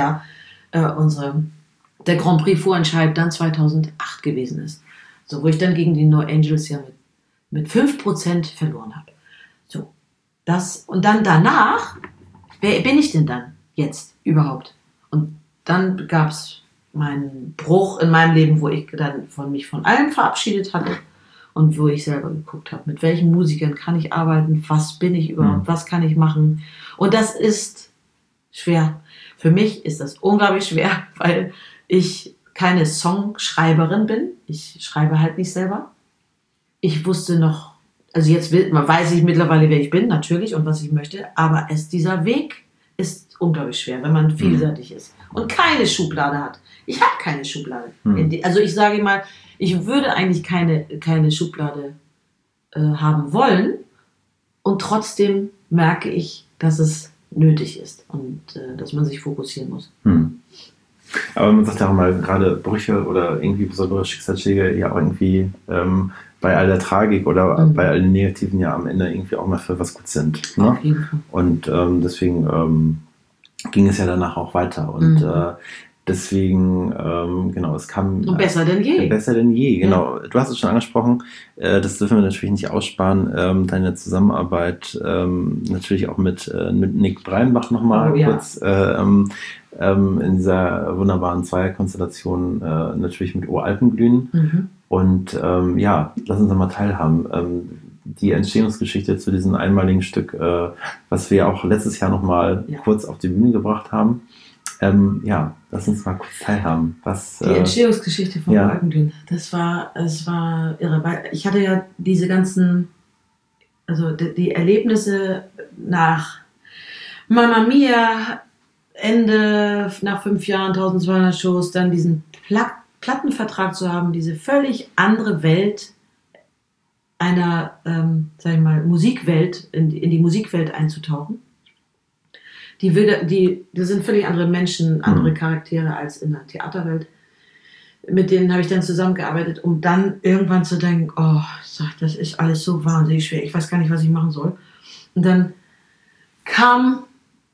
der Grand Prix Vorentscheid dann 2008 gewesen ist. So, wo ich dann gegen die No Angels ja mit 5% verloren habe. So, und dann danach, wer bin ich denn dann jetzt überhaupt? Und dann gab es meinen Bruch in meinem Leben, wo ich dann mich von allem verabschiedet hatte und wo ich selber geguckt habe, mit welchen Musikern kann ich arbeiten, was bin ich überhaupt, was kann ich machen. Und das ist schwer. Für mich ist das unglaublich schwer, weil ich keine Songschreiberin bin. Ich schreibe halt nicht selber. Ich wusste noch, also jetzt weiß ich mittlerweile, wer ich bin, natürlich, und was ich möchte, aber dieser Weg ist unglaublich schwer, wenn man vielseitig ist und keine Schublade hat. Ich habe keine Schublade. Also ich sage mal, ich würde eigentlich keine Schublade haben wollen und trotzdem merke ich, dass es nötig ist und dass man sich fokussieren muss. Aber man sagt ja auch mal, gerade Brüche oder irgendwie besondere Schicksalsschläge ja auch irgendwie bei all der Tragik oder bei all den Negativen ja am Ende irgendwie auch mal für was gut sind. Ne? Auf jeden Fall. Und deswegen ging es ja danach auch weiter. Und deswegen, genau, es kam... Und besser denn je. Besser denn je, genau. Ja. Du hast es schon angesprochen, das dürfen wir natürlich nicht aussparen, deine Zusammenarbeit natürlich auch mit Nick Breinbach nochmal kurz in dieser wunderbaren Zweierkonstellation natürlich mit O Alpenglühen. Und lass uns mal teilhaben. Die Entstehungsgeschichte zu diesem einmaligen Stück, was wir auch letztes Jahr nochmal kurz auf die Bühne gebracht haben. Lass uns mal kurz teilhaben. Die Entstehungsgeschichte von Alpenglühen, das war irre, weil ich hatte ja diese ganzen, also die Erlebnisse nach Mama Mia, Ende nach 5 Jahren, 1200 Shows, dann diesen Plattenvertrag zu haben, diese völlig andere Welt einer, sag ich mal, Musikwelt, in die Musikwelt einzutauchen. Die sind völlig andere Menschen, andere Charaktere als in der Theaterwelt. Mit denen habe ich dann zusammengearbeitet, um dann irgendwann zu denken, das ist alles so wahnsinnig schwer, ich weiß gar nicht, was ich machen soll. Und dann kam,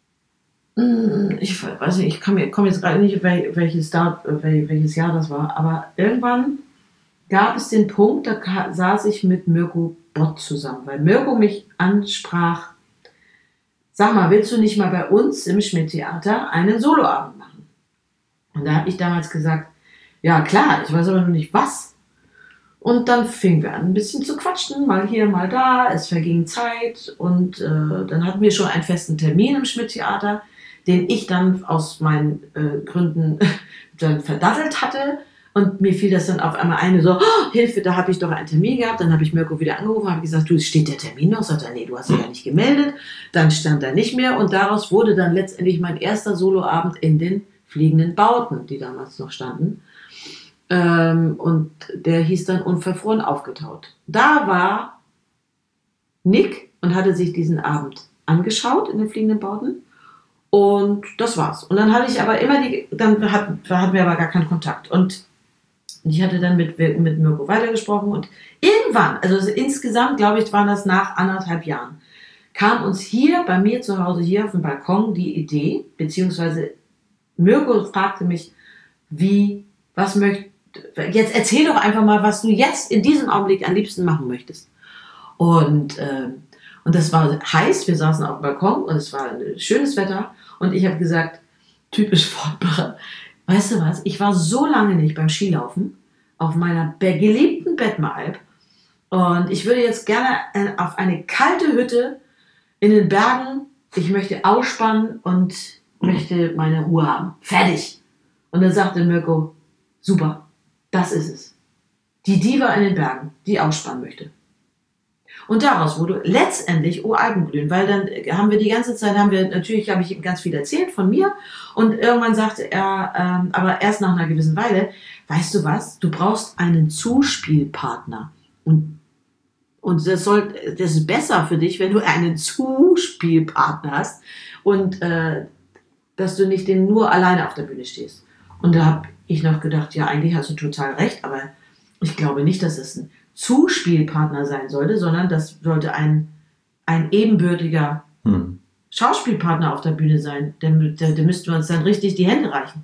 ich weiß nicht, ich komme jetzt gerade nicht, welches Jahr das war, aber irgendwann gab es den Punkt, da saß ich mit Mirko Bott zusammen, weil Mirko mich ansprach, sag mal, willst du nicht mal bei uns im Schmidt-Theater einen Soloabend machen? Und da habe ich damals gesagt, ja klar, ich weiß aber noch nicht was. Und dann fingen wir an, ein bisschen zu quatschen, mal hier, mal da, es verging Zeit und dann hatten wir schon einen festen Termin im Schmidt-Theater, den ich dann aus meinen Gründen dann verdattelt hatte. Und mir fiel das dann auf einmal ein, so, Hilfe, da habe ich doch einen Termin gehabt. Dann habe ich Mirko wieder angerufen, habe gesagt, du, steht der Termin noch? Sagt er, nee, du hast dich ja nicht gemeldet. Dann stand er nicht mehr und daraus wurde dann letztendlich mein erster Soloabend in den Fliegenden Bauten, die damals noch standen. Und der hieß dann Unverfroren aufgetaut. Da war Nick und hatte sich diesen Abend angeschaut in den Fliegenden Bauten. Und das war's. Und dann hatte ich aber immer dann hatten wir aber gar keinen Kontakt. Und ich hatte dann mit Mirko weitergesprochen und irgendwann, also insgesamt, glaube ich, waren das nach 1,5 Jahren, kam uns hier bei mir zu Hause, hier auf dem Balkon, die Idee, beziehungsweise Mirko fragte mich, was möchte jetzt erzähl doch einfach mal, was du jetzt in diesem Augenblick am liebsten machen möchtest. Und das war heiß, wir saßen auf dem Balkon und es war schönes Wetter und ich habe gesagt, typisch Fortmacher, weißt du was, ich war so lange nicht beim Skilaufen auf meiner geliebten Bettmeralp und ich würde jetzt gerne auf eine kalte Hütte in den Bergen, ich möchte ausspannen und möchte meine Ruhe haben. Fertig. Und dann sagte Mirko, super, das ist es. Die Diva in den Bergen, die ausspannen möchte. Und daraus wurde letztendlich Alpenglühen, weil dann haben wir die ganze Zeit, habe ich ihm ganz viel erzählt von mir und irgendwann sagte er, aber erst nach einer gewissen Weile, weißt du was, du brauchst einen Zuspielpartner und das ist besser für dich, wenn du einen Zuspielpartner hast und dass du nicht nur alleine auf der Bühne stehst. Und da habe ich noch gedacht, ja, eigentlich hast du total recht, aber ich glaube nicht, dass es ein Zuspielpartner sein sollte, sondern das sollte ein ebenbürtiger Schauspielpartner auf der Bühne sein. Da müssten wir uns dann richtig die Hände reichen.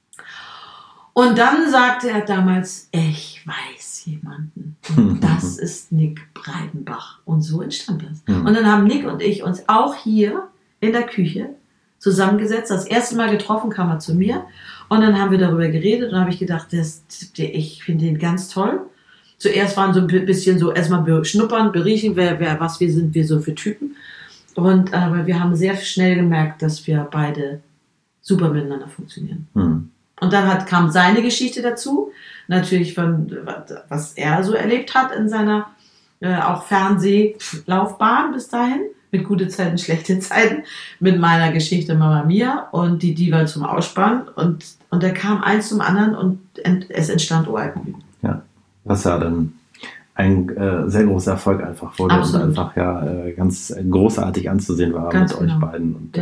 Und dann sagte er damals, ich weiß jemanden. Und das ist Nick Breidenbach. Und so entstand das. Und dann haben Nick und ich uns auch hier in der Küche zusammengesetzt. Das erste Mal getroffen kam er zu mir. Und dann haben wir darüber geredet. Und dann habe ich gedacht, ich finde den ganz toll. Zuerst waren so ein bisschen so erstmal beschnuppern, beriechen, was sind wir so für Typen. Aber wir haben sehr schnell gemerkt, dass wir beide super miteinander funktionieren. Und dann kam seine Geschichte dazu, natürlich von was er so erlebt hat in seiner auch Fernsehlaufbahn bis dahin, mit gute Zeiten, schlechte Zeiten, mit meiner Geschichte Mama Mia und die Diva zum Ausspannen und da kam eins zum anderen und es entstand Alpenglühen. Ja. Was ja dann ein sehr großer Erfolg einfach wurde. Absolut. Und einfach ganz großartig anzusehen war ganz mit euch beiden. Und,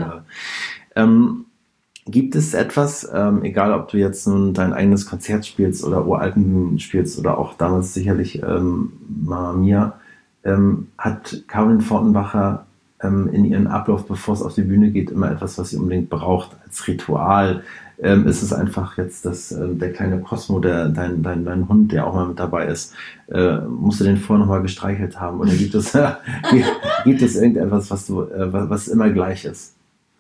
gibt es etwas, egal ob du jetzt nun dein eigenes Konzert spielst oder Uralpen spielst oder auch damals sicherlich Mama Mia, hat Caroline Fortenbacher in ihren Ablauf, bevor es auf die Bühne geht, immer etwas, was sie unbedingt braucht als Ritual? Ist es einfach jetzt, dass der kleine Cosmo, dein Hund, der auch mal mit dabei ist, musst du den vorher nochmal gestreichelt haben? Oder gibt es irgendetwas, was immer gleich ist?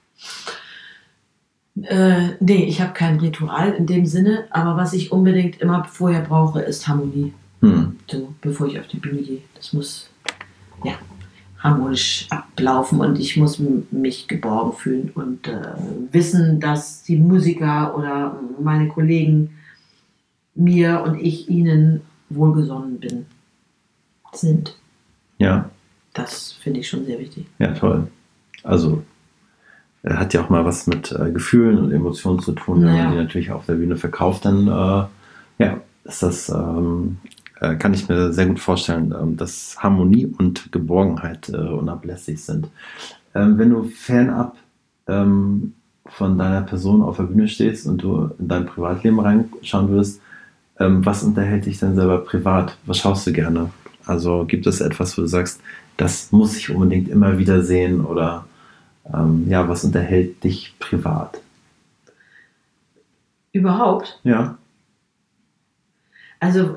Nee, ich habe kein Ritual in dem Sinne, aber was ich unbedingt immer vorher brauche, ist Harmonie. So, bevor ich auf die Bühne gehe. Das muss harmonisch ablaufen und ich muss mich geborgen fühlen und wissen, dass die Musiker oder meine Kollegen mir und ich ihnen wohlgesonnen sind. Ja. Das finde ich schon sehr wichtig. Ja, toll. Also hat ja auch mal was mit Gefühlen und Emotionen zu tun, wenn man die natürlich auf der Bühne verkauft, dann ist das kann ich mir sehr gut vorstellen, dass Harmonie und Geborgenheit unablässig sind. Wenn du fernab von deiner Person auf der Bühne stehst und du in dein Privatleben reinschauen würdest, was unterhält dich denn selber privat? Was schaust du gerne? Also gibt es etwas, wo du sagst, das muss ich unbedingt immer wieder sehen oder was unterhält dich privat? Überhaupt? Ja. Also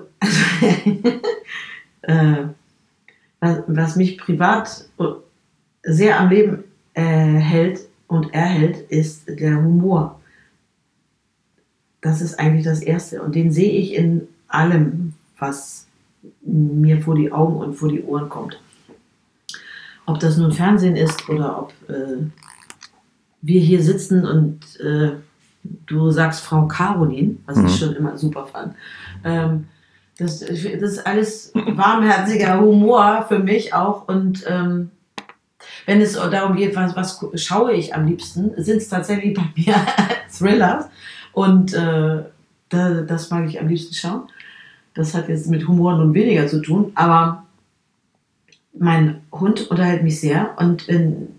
was mich privat sehr am Leben hält und erhält, ist der Humor. Das ist eigentlich das Erste. Und den sehe ich in allem, was mir vor die Augen und vor die Ohren kommt. Ob das nun Fernsehen ist oder ob wir hier sitzen und du sagst Frau Caroline, was ich schon immer super fand. Das ist alles warmherziger Humor für mich auch. Und wenn es darum geht, was schaue ich am liebsten, sind es tatsächlich bei mir Thrillers. Und das mag ich am liebsten schauen. Das hat jetzt mit Humor nun weniger zu tun, aber mein Hund unterhält mich sehr. Und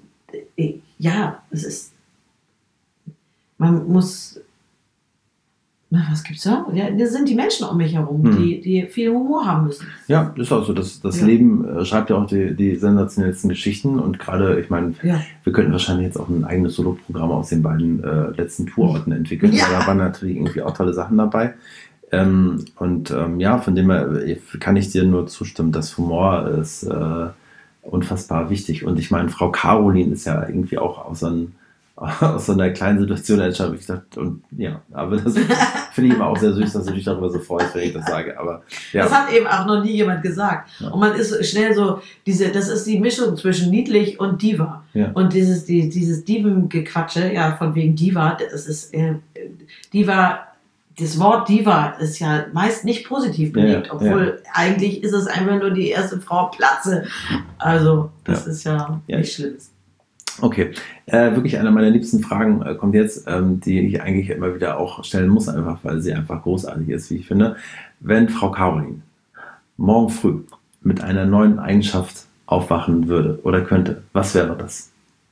es ist, man muss, was gibt's da? Ja, das sind die Menschen um mich herum, die viel Humor haben müssen. Ja, ist auch so. Das Leben schreibt ja auch die sensationellsten Geschichten und gerade, ich meine, wir könnten wahrscheinlich jetzt auch ein eigenes Soloprogramm aus den beiden letzten Tourorten entwickeln. Ja. Da waren natürlich irgendwie auch tolle Sachen dabei. Ja, von dem her kann ich dir nur zustimmen, dass Humor ist unfassbar wichtig. Und ich meine, Frau Caroline ist ja irgendwie auch aus so einer kleinen Situation entstanden. Ich dachte, und ja, aber das finde ich immer auch sehr süß, dass du dich darüber so freust, wenn ich das sage. Aber ja. Das hat eben auch noch nie jemand gesagt. Ja. Und man ist schnell so, das ist die Mischung zwischen niedlich und Diva. Ja. Und dieses Divengequatsche, ja, von wegen Diva, das ist Diva. Das Wort Diva ist ja meist nicht positiv belegt, obwohl eigentlich ist es einfach nur die erste Frau Platze. Also, das ist ja nicht schlimm. Okay, wirklich eine meiner liebsten Fragen kommt jetzt, die ich eigentlich immer wieder auch stellen muss, einfach weil sie einfach großartig ist, wie ich finde. Wenn Frau Caroline morgen früh mit einer neuen Eigenschaft aufwachen würde oder könnte, was wäre das?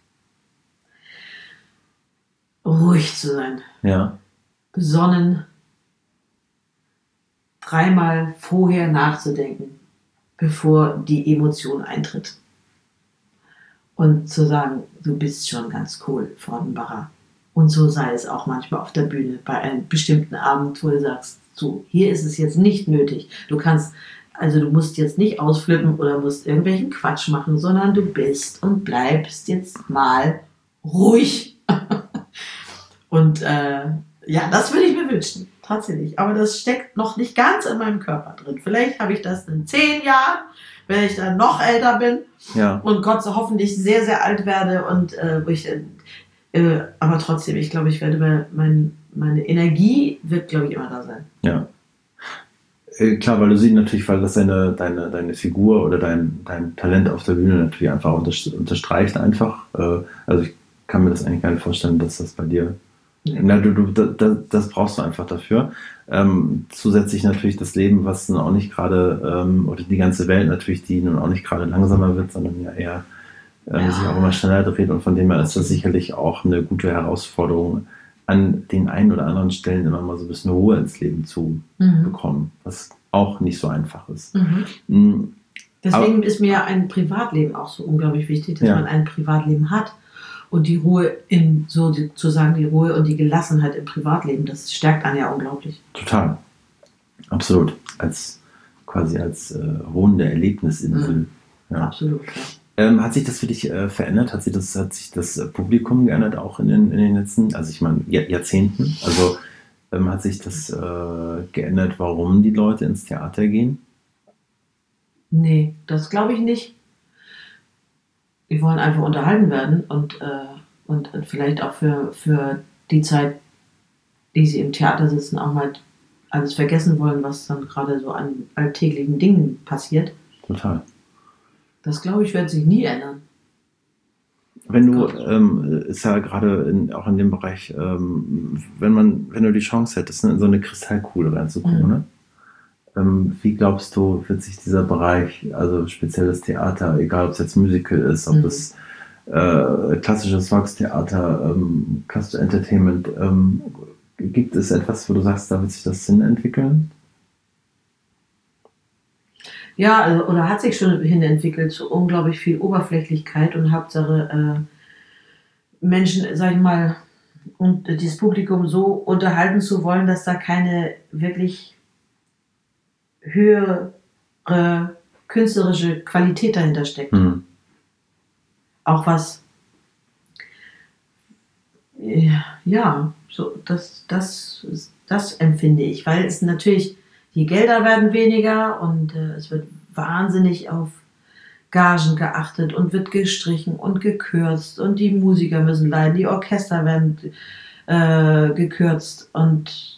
Ruhig zu sein. Ja. Besonnen. Dreimal vorher nachzudenken, bevor die Emotion eintritt. Und zu sagen, du bist schon ganz cool, Fraudenbacher. Und so sei es auch manchmal auf der Bühne, bei einem bestimmten Abend, wo du sagst, so, hier ist es jetzt nicht nötig. Du musst jetzt nicht ausflippen oder musst irgendwelchen Quatsch machen, sondern du bist und bleibst jetzt mal ruhig. Und das würde ich mir wünschen, tatsächlich. Aber das steckt noch nicht ganz in meinem Körper drin. Vielleicht habe ich das in 10 Jahren, wenn ich dann noch älter bin und Gott so hoffentlich sehr, sehr alt werde und aber trotzdem, ich glaube, ich werde meine Energie wird, glaube ich, immer da sein. Ja. Klar, weil du siehst natürlich, weil das deine Figur oder dein Talent auf der Bühne natürlich einfach unterstreicht einfach. Also ich kann mir das eigentlich gar nicht vorstellen, dass das bei dir... Na, das brauchst du einfach dafür. Zusätzlich natürlich das Leben, was nun auch nicht gerade, oder die ganze Welt natürlich, die nun auch nicht gerade langsamer wird, sondern ja eher sich auch immer schneller dreht. Und von dem her ist das sicherlich auch eine gute Herausforderung, an den einen oder anderen Stellen immer mal so ein bisschen Ruhe ins Leben zu bekommen, was auch nicht so einfach ist. Deswegen ist mir ein Privatleben auch so unglaublich wichtig, dass man ein Privatleben hat. Und die Ruhe die Ruhe und die Gelassenheit im Privatleben, das stärkt einen ja unglaublich. Total. Absolut. Quasi als ruhende Erlebnisinsel. Ja. Absolut, klar. Hat sich das für dich verändert? Hat sich das Publikum geändert, auch in den letzten, also ich meine, Jahrzehnten? Also hat sich das geändert, warum die Leute ins Theater gehen? Nee, das glaube ich nicht. Die wollen einfach unterhalten werden und vielleicht auch für die Zeit, die sie im Theater sitzen, auch mal alles vergessen wollen, was dann gerade so an alltäglichen Dingen passiert. Total. Das, glaube ich, wird sich nie ändern. Wenn du, ist ja gerade auch in dem Bereich, wenn du die Chance hättest, in so eine Kristallkugel reinzukommen, ne? Wie glaubst du, wird sich dieser Bereich, also spezielles Theater, egal ob es jetzt Musical ist, ob es klassisches Volkstheater, Classical Entertainment, gibt es etwas, wo du sagst, da wird sich das Sinn entwickeln? Ja, oder hat sich schon hinentwickelt zu unglaublich viel Oberflächlichkeit und Hauptsache Menschen, sag ich mal, und dieses Publikum so unterhalten zu wollen, dass da keine wirklich höhere künstlerische Qualität dahinter steckt. Auch was so das empfinde ich, weil es natürlich, die Gelder werden weniger und es wird wahnsinnig auf Gagen geachtet und wird gestrichen und gekürzt und die Musiker müssen leiden, die Orchester werden gekürzt und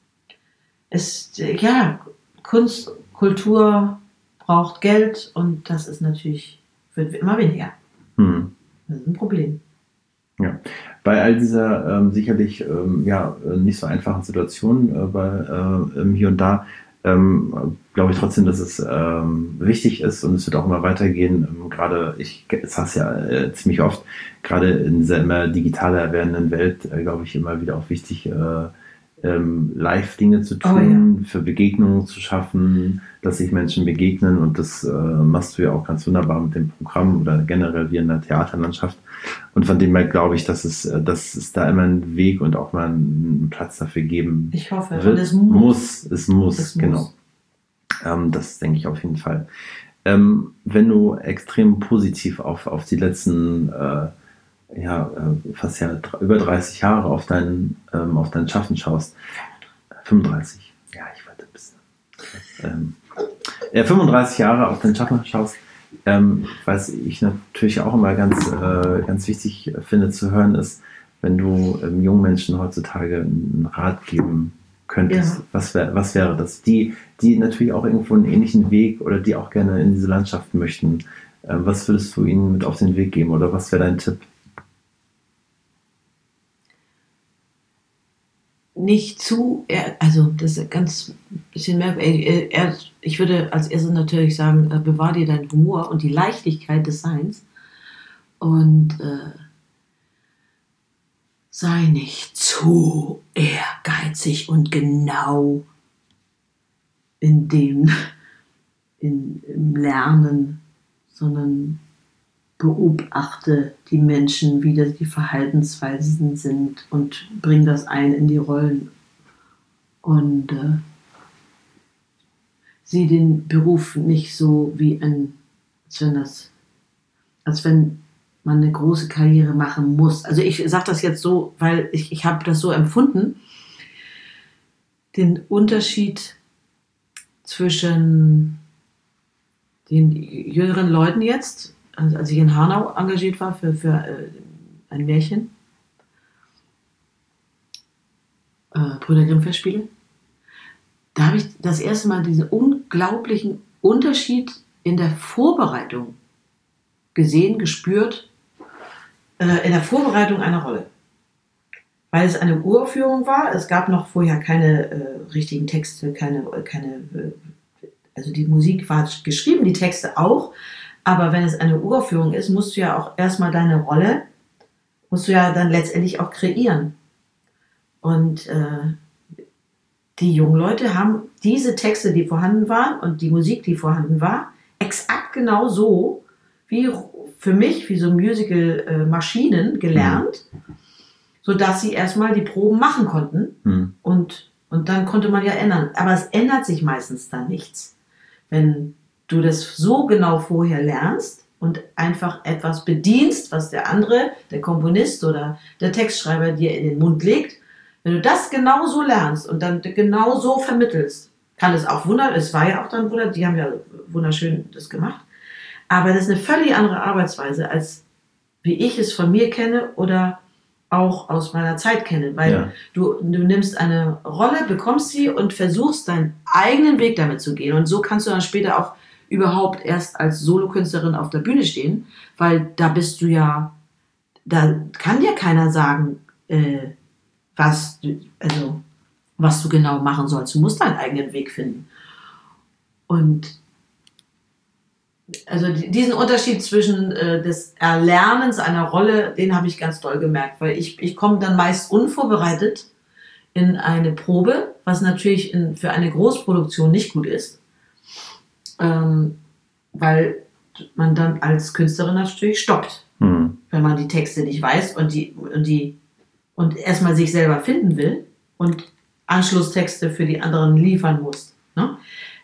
Kunst, Kultur braucht Geld und das ist natürlich, wird immer weniger. Das ist ein Problem. Ja, bei all dieser sicherlich nicht so einfachen Situationen hier und da, glaube ich trotzdem, dass es wichtig ist und es wird auch immer weitergehen. Gerade, ich sage es ja ziemlich oft, gerade in dieser immer digitaler werdenden Welt, glaube ich, immer wieder auch wichtig, Live-Dinge zu tun, für Begegnungen zu schaffen, dass sich Menschen begegnen und das machst du ja auch ganz wunderbar mit dem Programm oder generell wie in der Theaterlandschaft. Und von dem her glaube ich, dass es da immer einen Weg und auch mal einen Platz dafür geben Ich hoffe, wird. und es muss. Es muss, genau. Das denke ich auf jeden Fall. Wenn du extrem positiv auf die letzten fast über 30 Jahre auf dein Schaffen schaust, 35, ja, ich warte ein bisschen. 35 Jahre auf dein Schaffen schaust, was ich natürlich auch immer ganz wichtig finde zu hören, ist, wenn du jungen Menschen heutzutage einen Rat geben könntest, was wäre das? Die natürlich auch irgendwo einen ähnlichen Weg oder die auch gerne in diese Landschaft möchten. Was würdest du ihnen mit auf den Weg geben oder was wäre dein Tipp? Nicht zu, also das ist ganz bisschen merkwürdig. Ich würde als erstes natürlich sagen, bewahr dir deinen Humor und die Leichtigkeit des Seins und sei nicht zu ehrgeizig und genau im Lernen, sondern beobachte die Menschen, wie die Verhaltensweisen sind und bring das ein in die Rollen und sieh den Beruf nicht so wie als wenn man eine große Karriere machen muss. Also ich sage das jetzt so, weil ich habe das so empfunden, den Unterschied zwischen den jüngeren Leuten jetzt, als ich in Hanau engagiert war für ein Märchen, Brüder Grimm Festspiele, da habe ich das erste Mal diesen unglaublichen Unterschied in der Vorbereitung gesehen, gespürt, in der Vorbereitung einer Rolle. Weil es eine Uraufführung war, es gab noch vorher keine richtigen Texte, also die Musik war geschrieben, die Texte auch, aber wenn es eine Uraufführung ist, musst du ja auch erstmal deine Rolle, musst du ja dann letztendlich auch kreieren. Und die jungen Leute haben diese Texte, die vorhanden waren und die Musik, die vorhanden war, exakt genau so, wie für mich, wie so Musical-Maschinen gelernt, sodass sie erstmal die Proben machen konnten und dann konnte man ja ändern. Aber es ändert sich meistens dann nichts. Wenn du das so genau vorher lernst und einfach etwas bedienst, was der andere, der Komponist oder der Textschreiber dir in den Mund legt, wenn du das genau so lernst und dann genau so vermittelst, kann es auch es war ja auch dann die haben ja wunderschön das gemacht, aber das ist eine völlig andere Arbeitsweise, als wie ich es von mir kenne oder auch aus meiner Zeit kenne, weil du nimmst eine Rolle, bekommst sie und versuchst deinen eigenen Weg damit zu gehen und so kannst du dann später auch überhaupt erst als Solokünstlerin auf der Bühne stehen, weil da kann dir keiner sagen, was du genau machen sollst. Du musst deinen eigenen Weg finden. Und also diesen Unterschied zwischen des Erlernens einer Rolle, den habe ich ganz doll gemerkt, weil ich komme dann meist unvorbereitet in eine Probe, was natürlich für eine Großproduktion nicht gut ist, weil man dann als Künstlerin natürlich stoppt, wenn man die Texte nicht weiß und erstmal sich selber finden will und Anschlusstexte für die anderen liefern muss. Ne?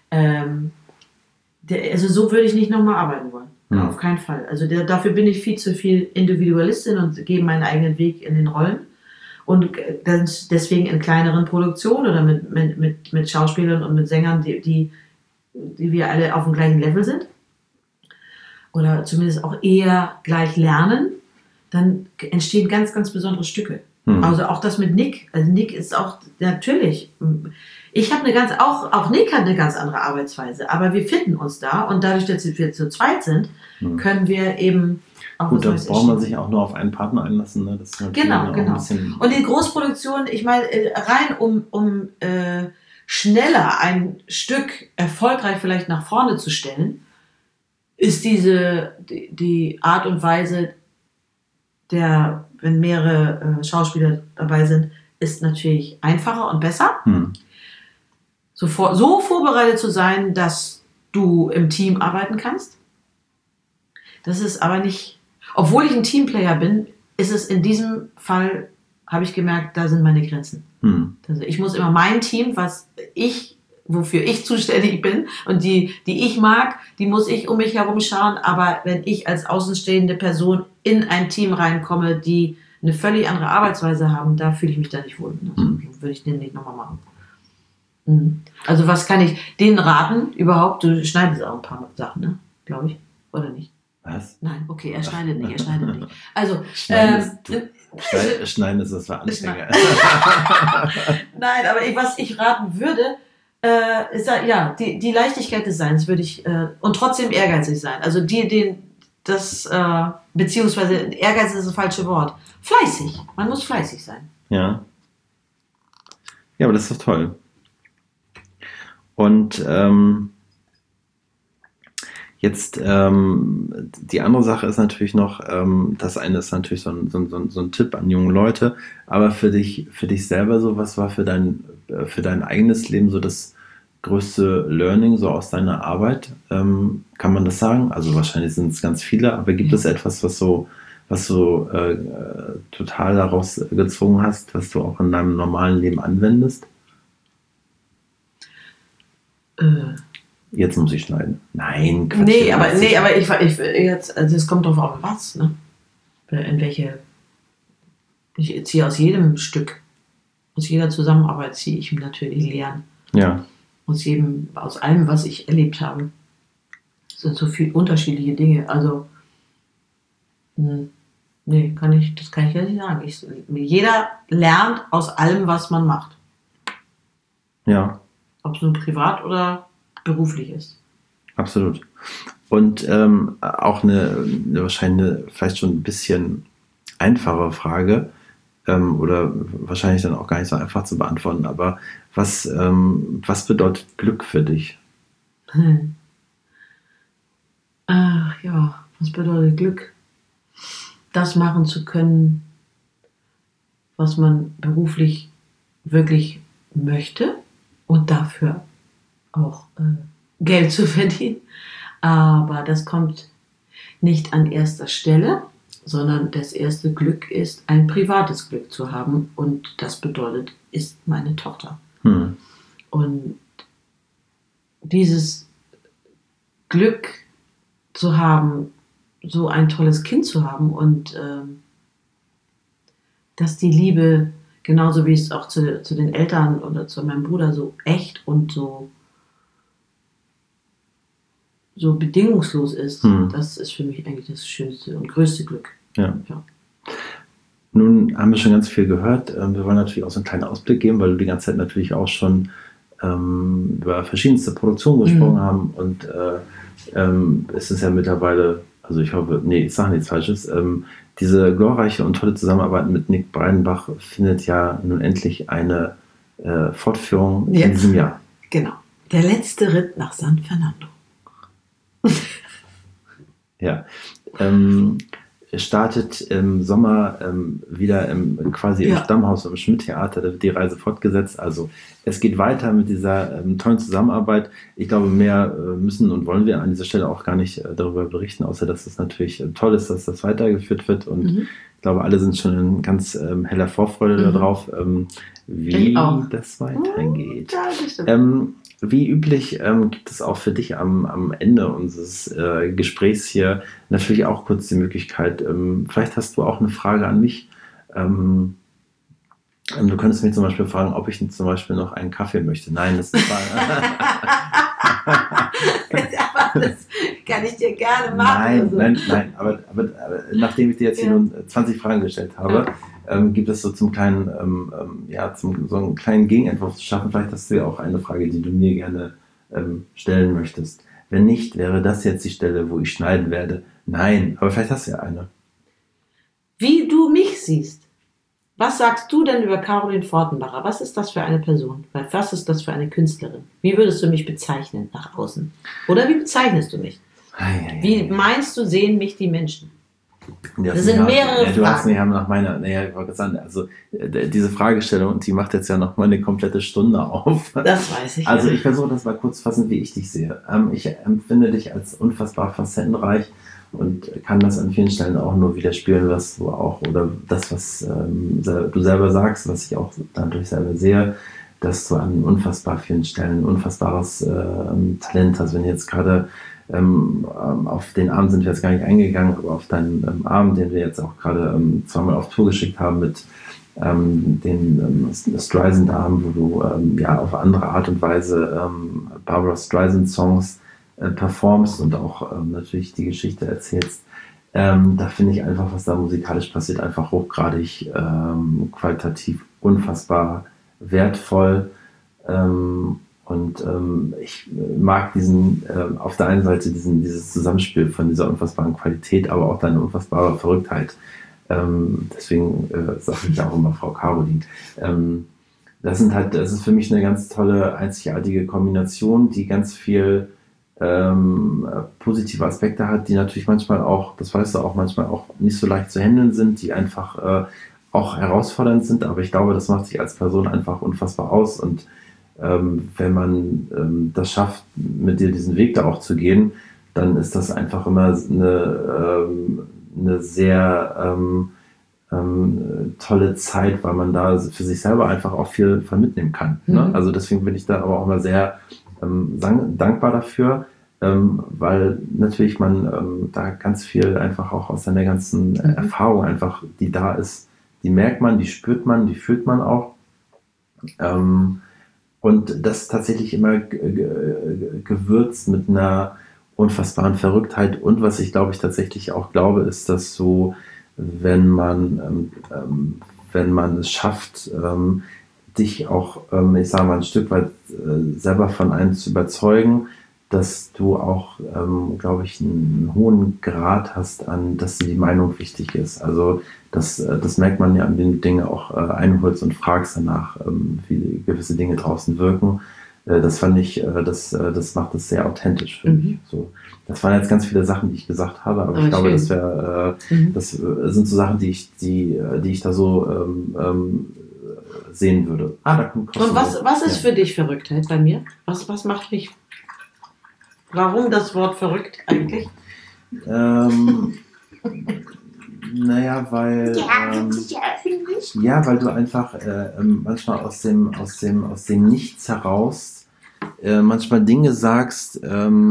Also so würde ich nicht nochmal arbeiten wollen. Auf keinen Fall. Also dafür bin ich viel zu viel Individualistin und gehe meinen eigenen Weg in den Rollen. Und deswegen in kleineren Produktionen oder mit Schauspielern und mit Sängern, die wir alle auf dem gleichen Level sind. Oder zumindest auch eher gleich lernen, dann entstehen ganz, ganz besondere Stücke. Also auch das mit Nick. Also Nick ist auch natürlich. Ich habe auch Nick hat eine ganz andere Arbeitsweise, aber wir finden uns da und dadurch, dass wir zu zweit sind, können wir eben auch gut, da braucht man sich auch nur auf einen Partner einlassen. Ne? Das ist genau. Ein bisschen und in Großproduktionen, ich meine, rein um schneller ein Stück erfolgreich vielleicht nach vorne zu stellen, ist die Art und Weise, wenn mehrere Schauspieler dabei sind, ist natürlich einfacher und besser. so vorbereitet zu sein, dass du im Team arbeiten kannst. Das ist aber nicht, obwohl ich ein Teamplayer bin, ist es in diesem Fall, habe ich gemerkt, da sind meine Grenzen. Also ich muss immer mein Team, wofür ich zuständig bin und die ich mag, die muss ich um mich herum schauen. Aber wenn ich als außenstehende Person in ein Team reinkomme, die eine völlig andere Arbeitsweise haben, da fühle ich mich da nicht wohl. Das würde ich denen nicht nochmal machen. Also was kann ich denen raten? Überhaupt, du schneidest auch ein paar Sachen, ne? Glaube ich. Oder nicht? Was? Nein, okay, er schneidet nicht. Also, Schneiden ist das für Anfänger. Nein, aber was ich raten würde, ist die Leichtigkeit des Seins würde ich, und trotzdem ehrgeizig sein. Also beziehungsweise Ehrgeiz ist das falsche Wort. Fleißig. Man muss fleißig sein. Ja. Ja, aber das ist doch toll. Und jetzt die andere Sache ist natürlich noch, das eine ist natürlich so ein Tipp an junge Leute, aber für dich selber so, was war für dein eigenes Leben so das größte Learning so aus deiner Arbeit? Kann man das sagen? Also wahrscheinlich sind es ganz viele, aber gibt es etwas, was du total daraus gezogen hast, was du auch in deinem normalen Leben anwendest? Jetzt muss ich schneiden. Nein, Quatsch. Nee, aber ich jetzt, also es kommt drauf an was, ne? Ich ziehe aus jedem Stück, aus jeder Zusammenarbeit ziehe ich natürlich Lehren. Ja. Aus allem, was ich erlebt habe. Es sind so viele unterschiedliche Dinge. Also, nee, das kann ich ja nicht sagen. Jeder lernt aus allem, was man macht. Ja. Ob es nun privat oder beruflich ist. Absolut. Und auch eine wahrscheinlich vielleicht schon ein bisschen einfache Frage oder wahrscheinlich dann auch gar nicht so einfach zu beantworten, aber was bedeutet Glück für dich? Ach ja, was bedeutet Glück? Das machen zu können, was man beruflich wirklich möchte und dafür auch Geld zu verdienen. Aber das kommt nicht an erster Stelle, sondern das erste Glück ist, ein privates Glück zu haben. Und das bedeutet, ist meine Tochter. Und dieses Glück zu haben, so ein tolles Kind zu haben und dass die Liebe, genauso wie es auch zu den Eltern oder zu meinem Bruder so echt und so bedingungslos ist, das ist für mich eigentlich das schönste und größte Glück. Ja. Nun haben wir schon ganz viel gehört. Wir wollen natürlich auch so einen kleinen Ausblick geben, weil wir die ganze Zeit natürlich auch schon über verschiedenste Produktionen gesprochen haben und es ist ja mittlerweile, also ich hoffe, ich sage nichts Falsches, diese glorreiche und tolle Zusammenarbeit mit Nick Breidenbach findet ja nun endlich eine Fortführung in diesem Jahr. Genau. Der letzte Ritt nach San Fernando. Ja. Startet im Sommer wieder quasi im Stammhaus im Schmidt-Theater, da wird die Reise fortgesetzt. Also es geht weiter mit dieser tollen Zusammenarbeit. Ich glaube, mehr müssen und wollen wir an dieser Stelle auch gar nicht darüber berichten, außer dass es natürlich toll ist, dass das weitergeführt wird. Und ich glaube, alle sind schon in ganz heller Vorfreude darauf, wie das weitergeht. Wie üblich gibt es auch für dich am Ende unseres Gesprächs hier natürlich auch kurz die Möglichkeit, vielleicht hast du auch eine Frage an mich. Du könntest mich zum Beispiel fragen, ob ich zum Beispiel noch einen Kaffee möchte. Nein, das ist das kann ich dir gerne machen. Nein, aber nachdem ich dir jetzt hier nun 20 Fragen gestellt habe, gibt es so so einen kleinen Gegenentwurf zu schaffen. Vielleicht hast du ja auch eine Frage, die du mir gerne stellen möchtest. Wenn nicht, wäre das jetzt die Stelle, wo ich schneiden werde. Nein, aber vielleicht hast du ja eine. Wie du mich siehst. Was sagst du denn über Caroline Fortenbacher? Was ist das für eine Person? Was ist das für eine Künstlerin? Wie würdest du mich bezeichnen nach außen? Oder wie bezeichnest du mich? Wie meinst du, sehen mich die Menschen? Das sind mehrere Fragen. Du hast mir ja nach meiner, naja, ich wollte sagen, also diese Fragestellung, die macht jetzt ja noch mal eine komplette Stunde auf. Das weiß ich. Also ich versuche das mal kurz fassen, wie ich dich sehe. Ich empfinde dich als unfassbar facettenreich und kann das an vielen Stellen auch nur widerspiegeln, was du auch, oder das, was du selber sagst, was ich auch dadurch selber sehe, dass du an unfassbar vielen Stellen ein unfassbares Talent hast. Wenn jetzt gerade auf den Abend sind wir jetzt gar nicht eingegangen, aber auf deinen Abend, den wir jetzt auch gerade zweimal auf Tour geschickt haben mit den Streisand-Abend, wo du ja auf andere Art und Weise Barbra Streisand-Songs performst und auch natürlich die Geschichte erzählst. Da finde ich einfach, was da musikalisch passiert, einfach hochgradig qualitativ unfassbar wertvoll. Und ich mag auf der einen Seite dieses Zusammenspiel von dieser unfassbaren Qualität, aber auch deine unfassbare Verrücktheit. Deswegen sage ich auch immer Frau Caroline. Das ist für mich eine ganz tolle, einzigartige Kombination, die ganz viel positive Aspekte hat, die natürlich manchmal auch, das weißt du auch, manchmal auch nicht so leicht zu handeln sind, die einfach auch herausfordernd sind, aber ich glaube, das macht sich als Person einfach unfassbar aus und wenn man das schafft, mit dir diesen Weg da auch zu gehen, dann ist das einfach immer eine sehr tolle Zeit, weil man da für sich selber einfach auch viel von mitnehmen kann. Ne? Also deswegen bin ich da aber auch immer sehr dankbar dafür, weil natürlich man da ganz viel einfach auch aus seiner ganzen Erfahrung einfach, die da ist, die merkt man, die spürt man, die fühlt man auch. Und das tatsächlich immer gewürzt mit einer unfassbaren Verrücktheit. Und was ich tatsächlich auch glaube, ist, dass so, wenn man es schafft, dich auch, ich sage mal, ein Stück weit selber von einem zu überzeugen, dass du auch, glaube ich, einen hohen Grad hast an, dass dir die Meinung wichtig ist. Also das merkt man ja, an den du Dinge auch einholst und fragst danach, wie gewisse Dinge draußen wirken. Das fand ich, das macht es sehr authentisch für mich. So, das waren jetzt ganz viele Sachen, die ich gesagt habe, aber ich glaube, das sind so Sachen, die ich da so sehen würde. Da kommt Und was ist für dich Verrücktheit bei mir? Was macht mich? Warum das Wort verrückt eigentlich? Naja, weil weil du einfach manchmal aus dem Nichts heraus manchmal Dinge sagst,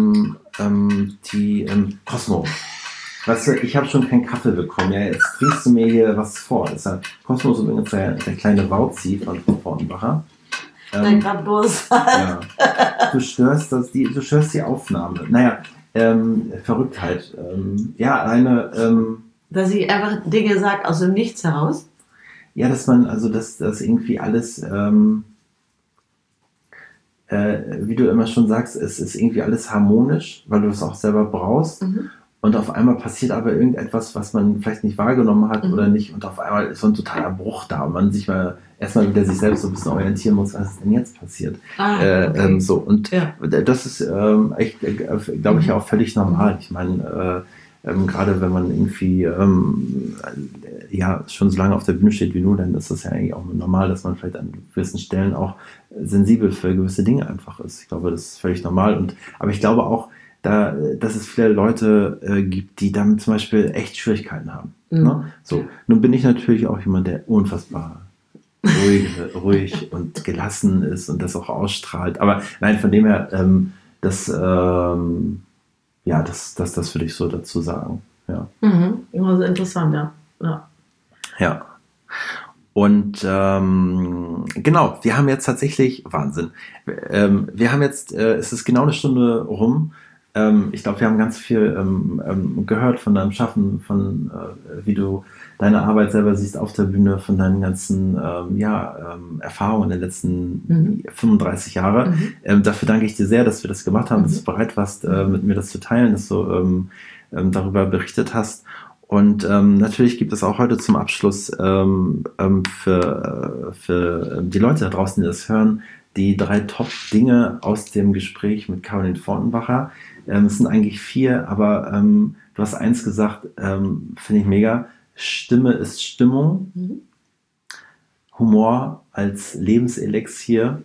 die Cosmo. Weißt du, ich habe schon keinen Kaffee bekommen. Ja, jetzt trinkst du mir hier was vor. Das ist Cosmo ist übrigens der kleine Wauzi von Vornbacher. Der gerade Durst hat. Ja. Du störst die Aufnahme. Naja, Verrücktheit. Dass ich einfach Dinge sage aus dem Nichts heraus? Ja, dass man, also dass irgendwie alles, wie du immer schon sagst, es ist irgendwie alles harmonisch, weil du es auch selber brauchst. Und auf einmal passiert aber irgendetwas, was man vielleicht nicht wahrgenommen hat oder nicht. Und auf einmal ist so ein totaler Bruch da und man sich mal erstmal wieder sich selbst so ein bisschen orientieren muss, was ist denn jetzt passiert. Okay. Das ist echt, glaube ich, auch völlig normal. Ich meine, gerade wenn man irgendwie schon so lange auf der Bühne steht wie du, dann ist das ja eigentlich auch normal, dass man vielleicht an gewissen Stellen auch sensibel für gewisse Dinge einfach ist. Ich glaube, das ist völlig normal. Aber ich glaube auch, dass es viele Leute gibt, die damit zum Beispiel echt Schwierigkeiten haben. Ne? So, nun bin ich natürlich auch jemand, der unfassbar ruhig und gelassen ist und das auch ausstrahlt. Aber nein, von dem her, das würde ich so dazu sagen. Ja. Immer so interessant, Ja. Und genau, wir haben jetzt tatsächlich Wahnsinn. Wir haben jetzt, es ist genau eine Stunde rum. Ich glaube, wir haben ganz viel gehört von deinem Schaffen, von wie du deine Arbeit selber siehst auf der Bühne, von deinen ganzen Erfahrungen der letzten 35 Jahre. Dafür danke ich dir sehr, dass wir das gemacht haben, dass du bereit warst, mit mir das zu teilen, dass du darüber berichtet hast. Und natürlich gibt es auch heute zum Abschluss für die Leute da draußen, die das hören, die 3 Top-Dinge aus dem Gespräch mit Caroline Vornbacher. Es sind eigentlich 4, aber du hast eins gesagt, finde ich mega. Stimme ist Stimmung. Humor als Lebenselixier.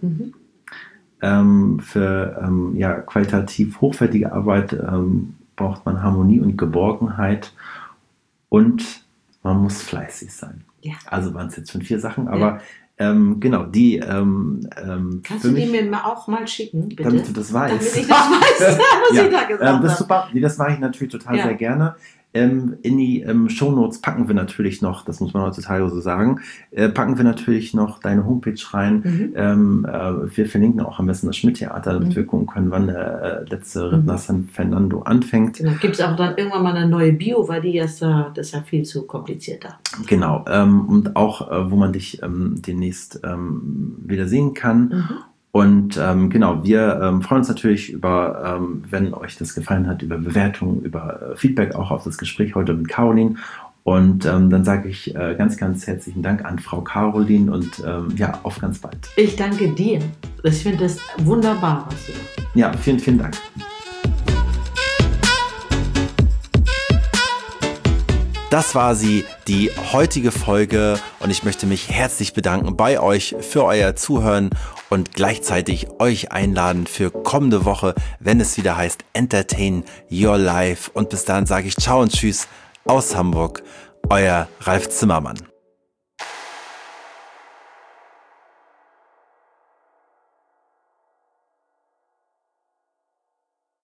Für qualitativ hochwertige Arbeit braucht man Harmonie und Geborgenheit und man muss fleißig sein. Ja. Also waren es jetzt schon 4 Sachen, aber genau, die kannst du die mir auch mal schicken, bitte? Damit du das weißt. Damit ich das weiß, was ich da gesagt habe. Das ist super. Nee, das mache ich natürlich total sehr gerne. In die Shownotes packen wir natürlich noch, das muss man heutzutage so sagen, packen wir natürlich noch deine Homepage rein. Wir verlinken auch am besten das Schmidt-Theater, damit wir gucken können, wann der letzte Ritt San Fernando anfängt. Genau. Gibt es auch dann irgendwann mal eine neue Bio, weil das ist ja viel zu komplizierter. Genau. Und auch, wo man dich demnächst wieder sehen kann. Und genau, wir freuen uns natürlich über, wenn euch das gefallen hat, über Bewertungen, über Feedback auch auf das Gespräch heute mit Caroline. Und dann sage ich ganz, ganz herzlichen Dank an Frau Caroline und auf ganz bald. Ich danke dir. Ich finde das wunderbar, was du machst. Ja, vielen, vielen Dank. Das war sie, die heutige Folge und ich möchte mich herzlich bedanken bei euch für euer Zuhören und gleichzeitig euch einladen für kommende Woche, wenn es wieder heißt Entertain Your Life. Und bis dahin sage ich Ciao und Tschüss aus Hamburg, euer Ralf Zimmermann.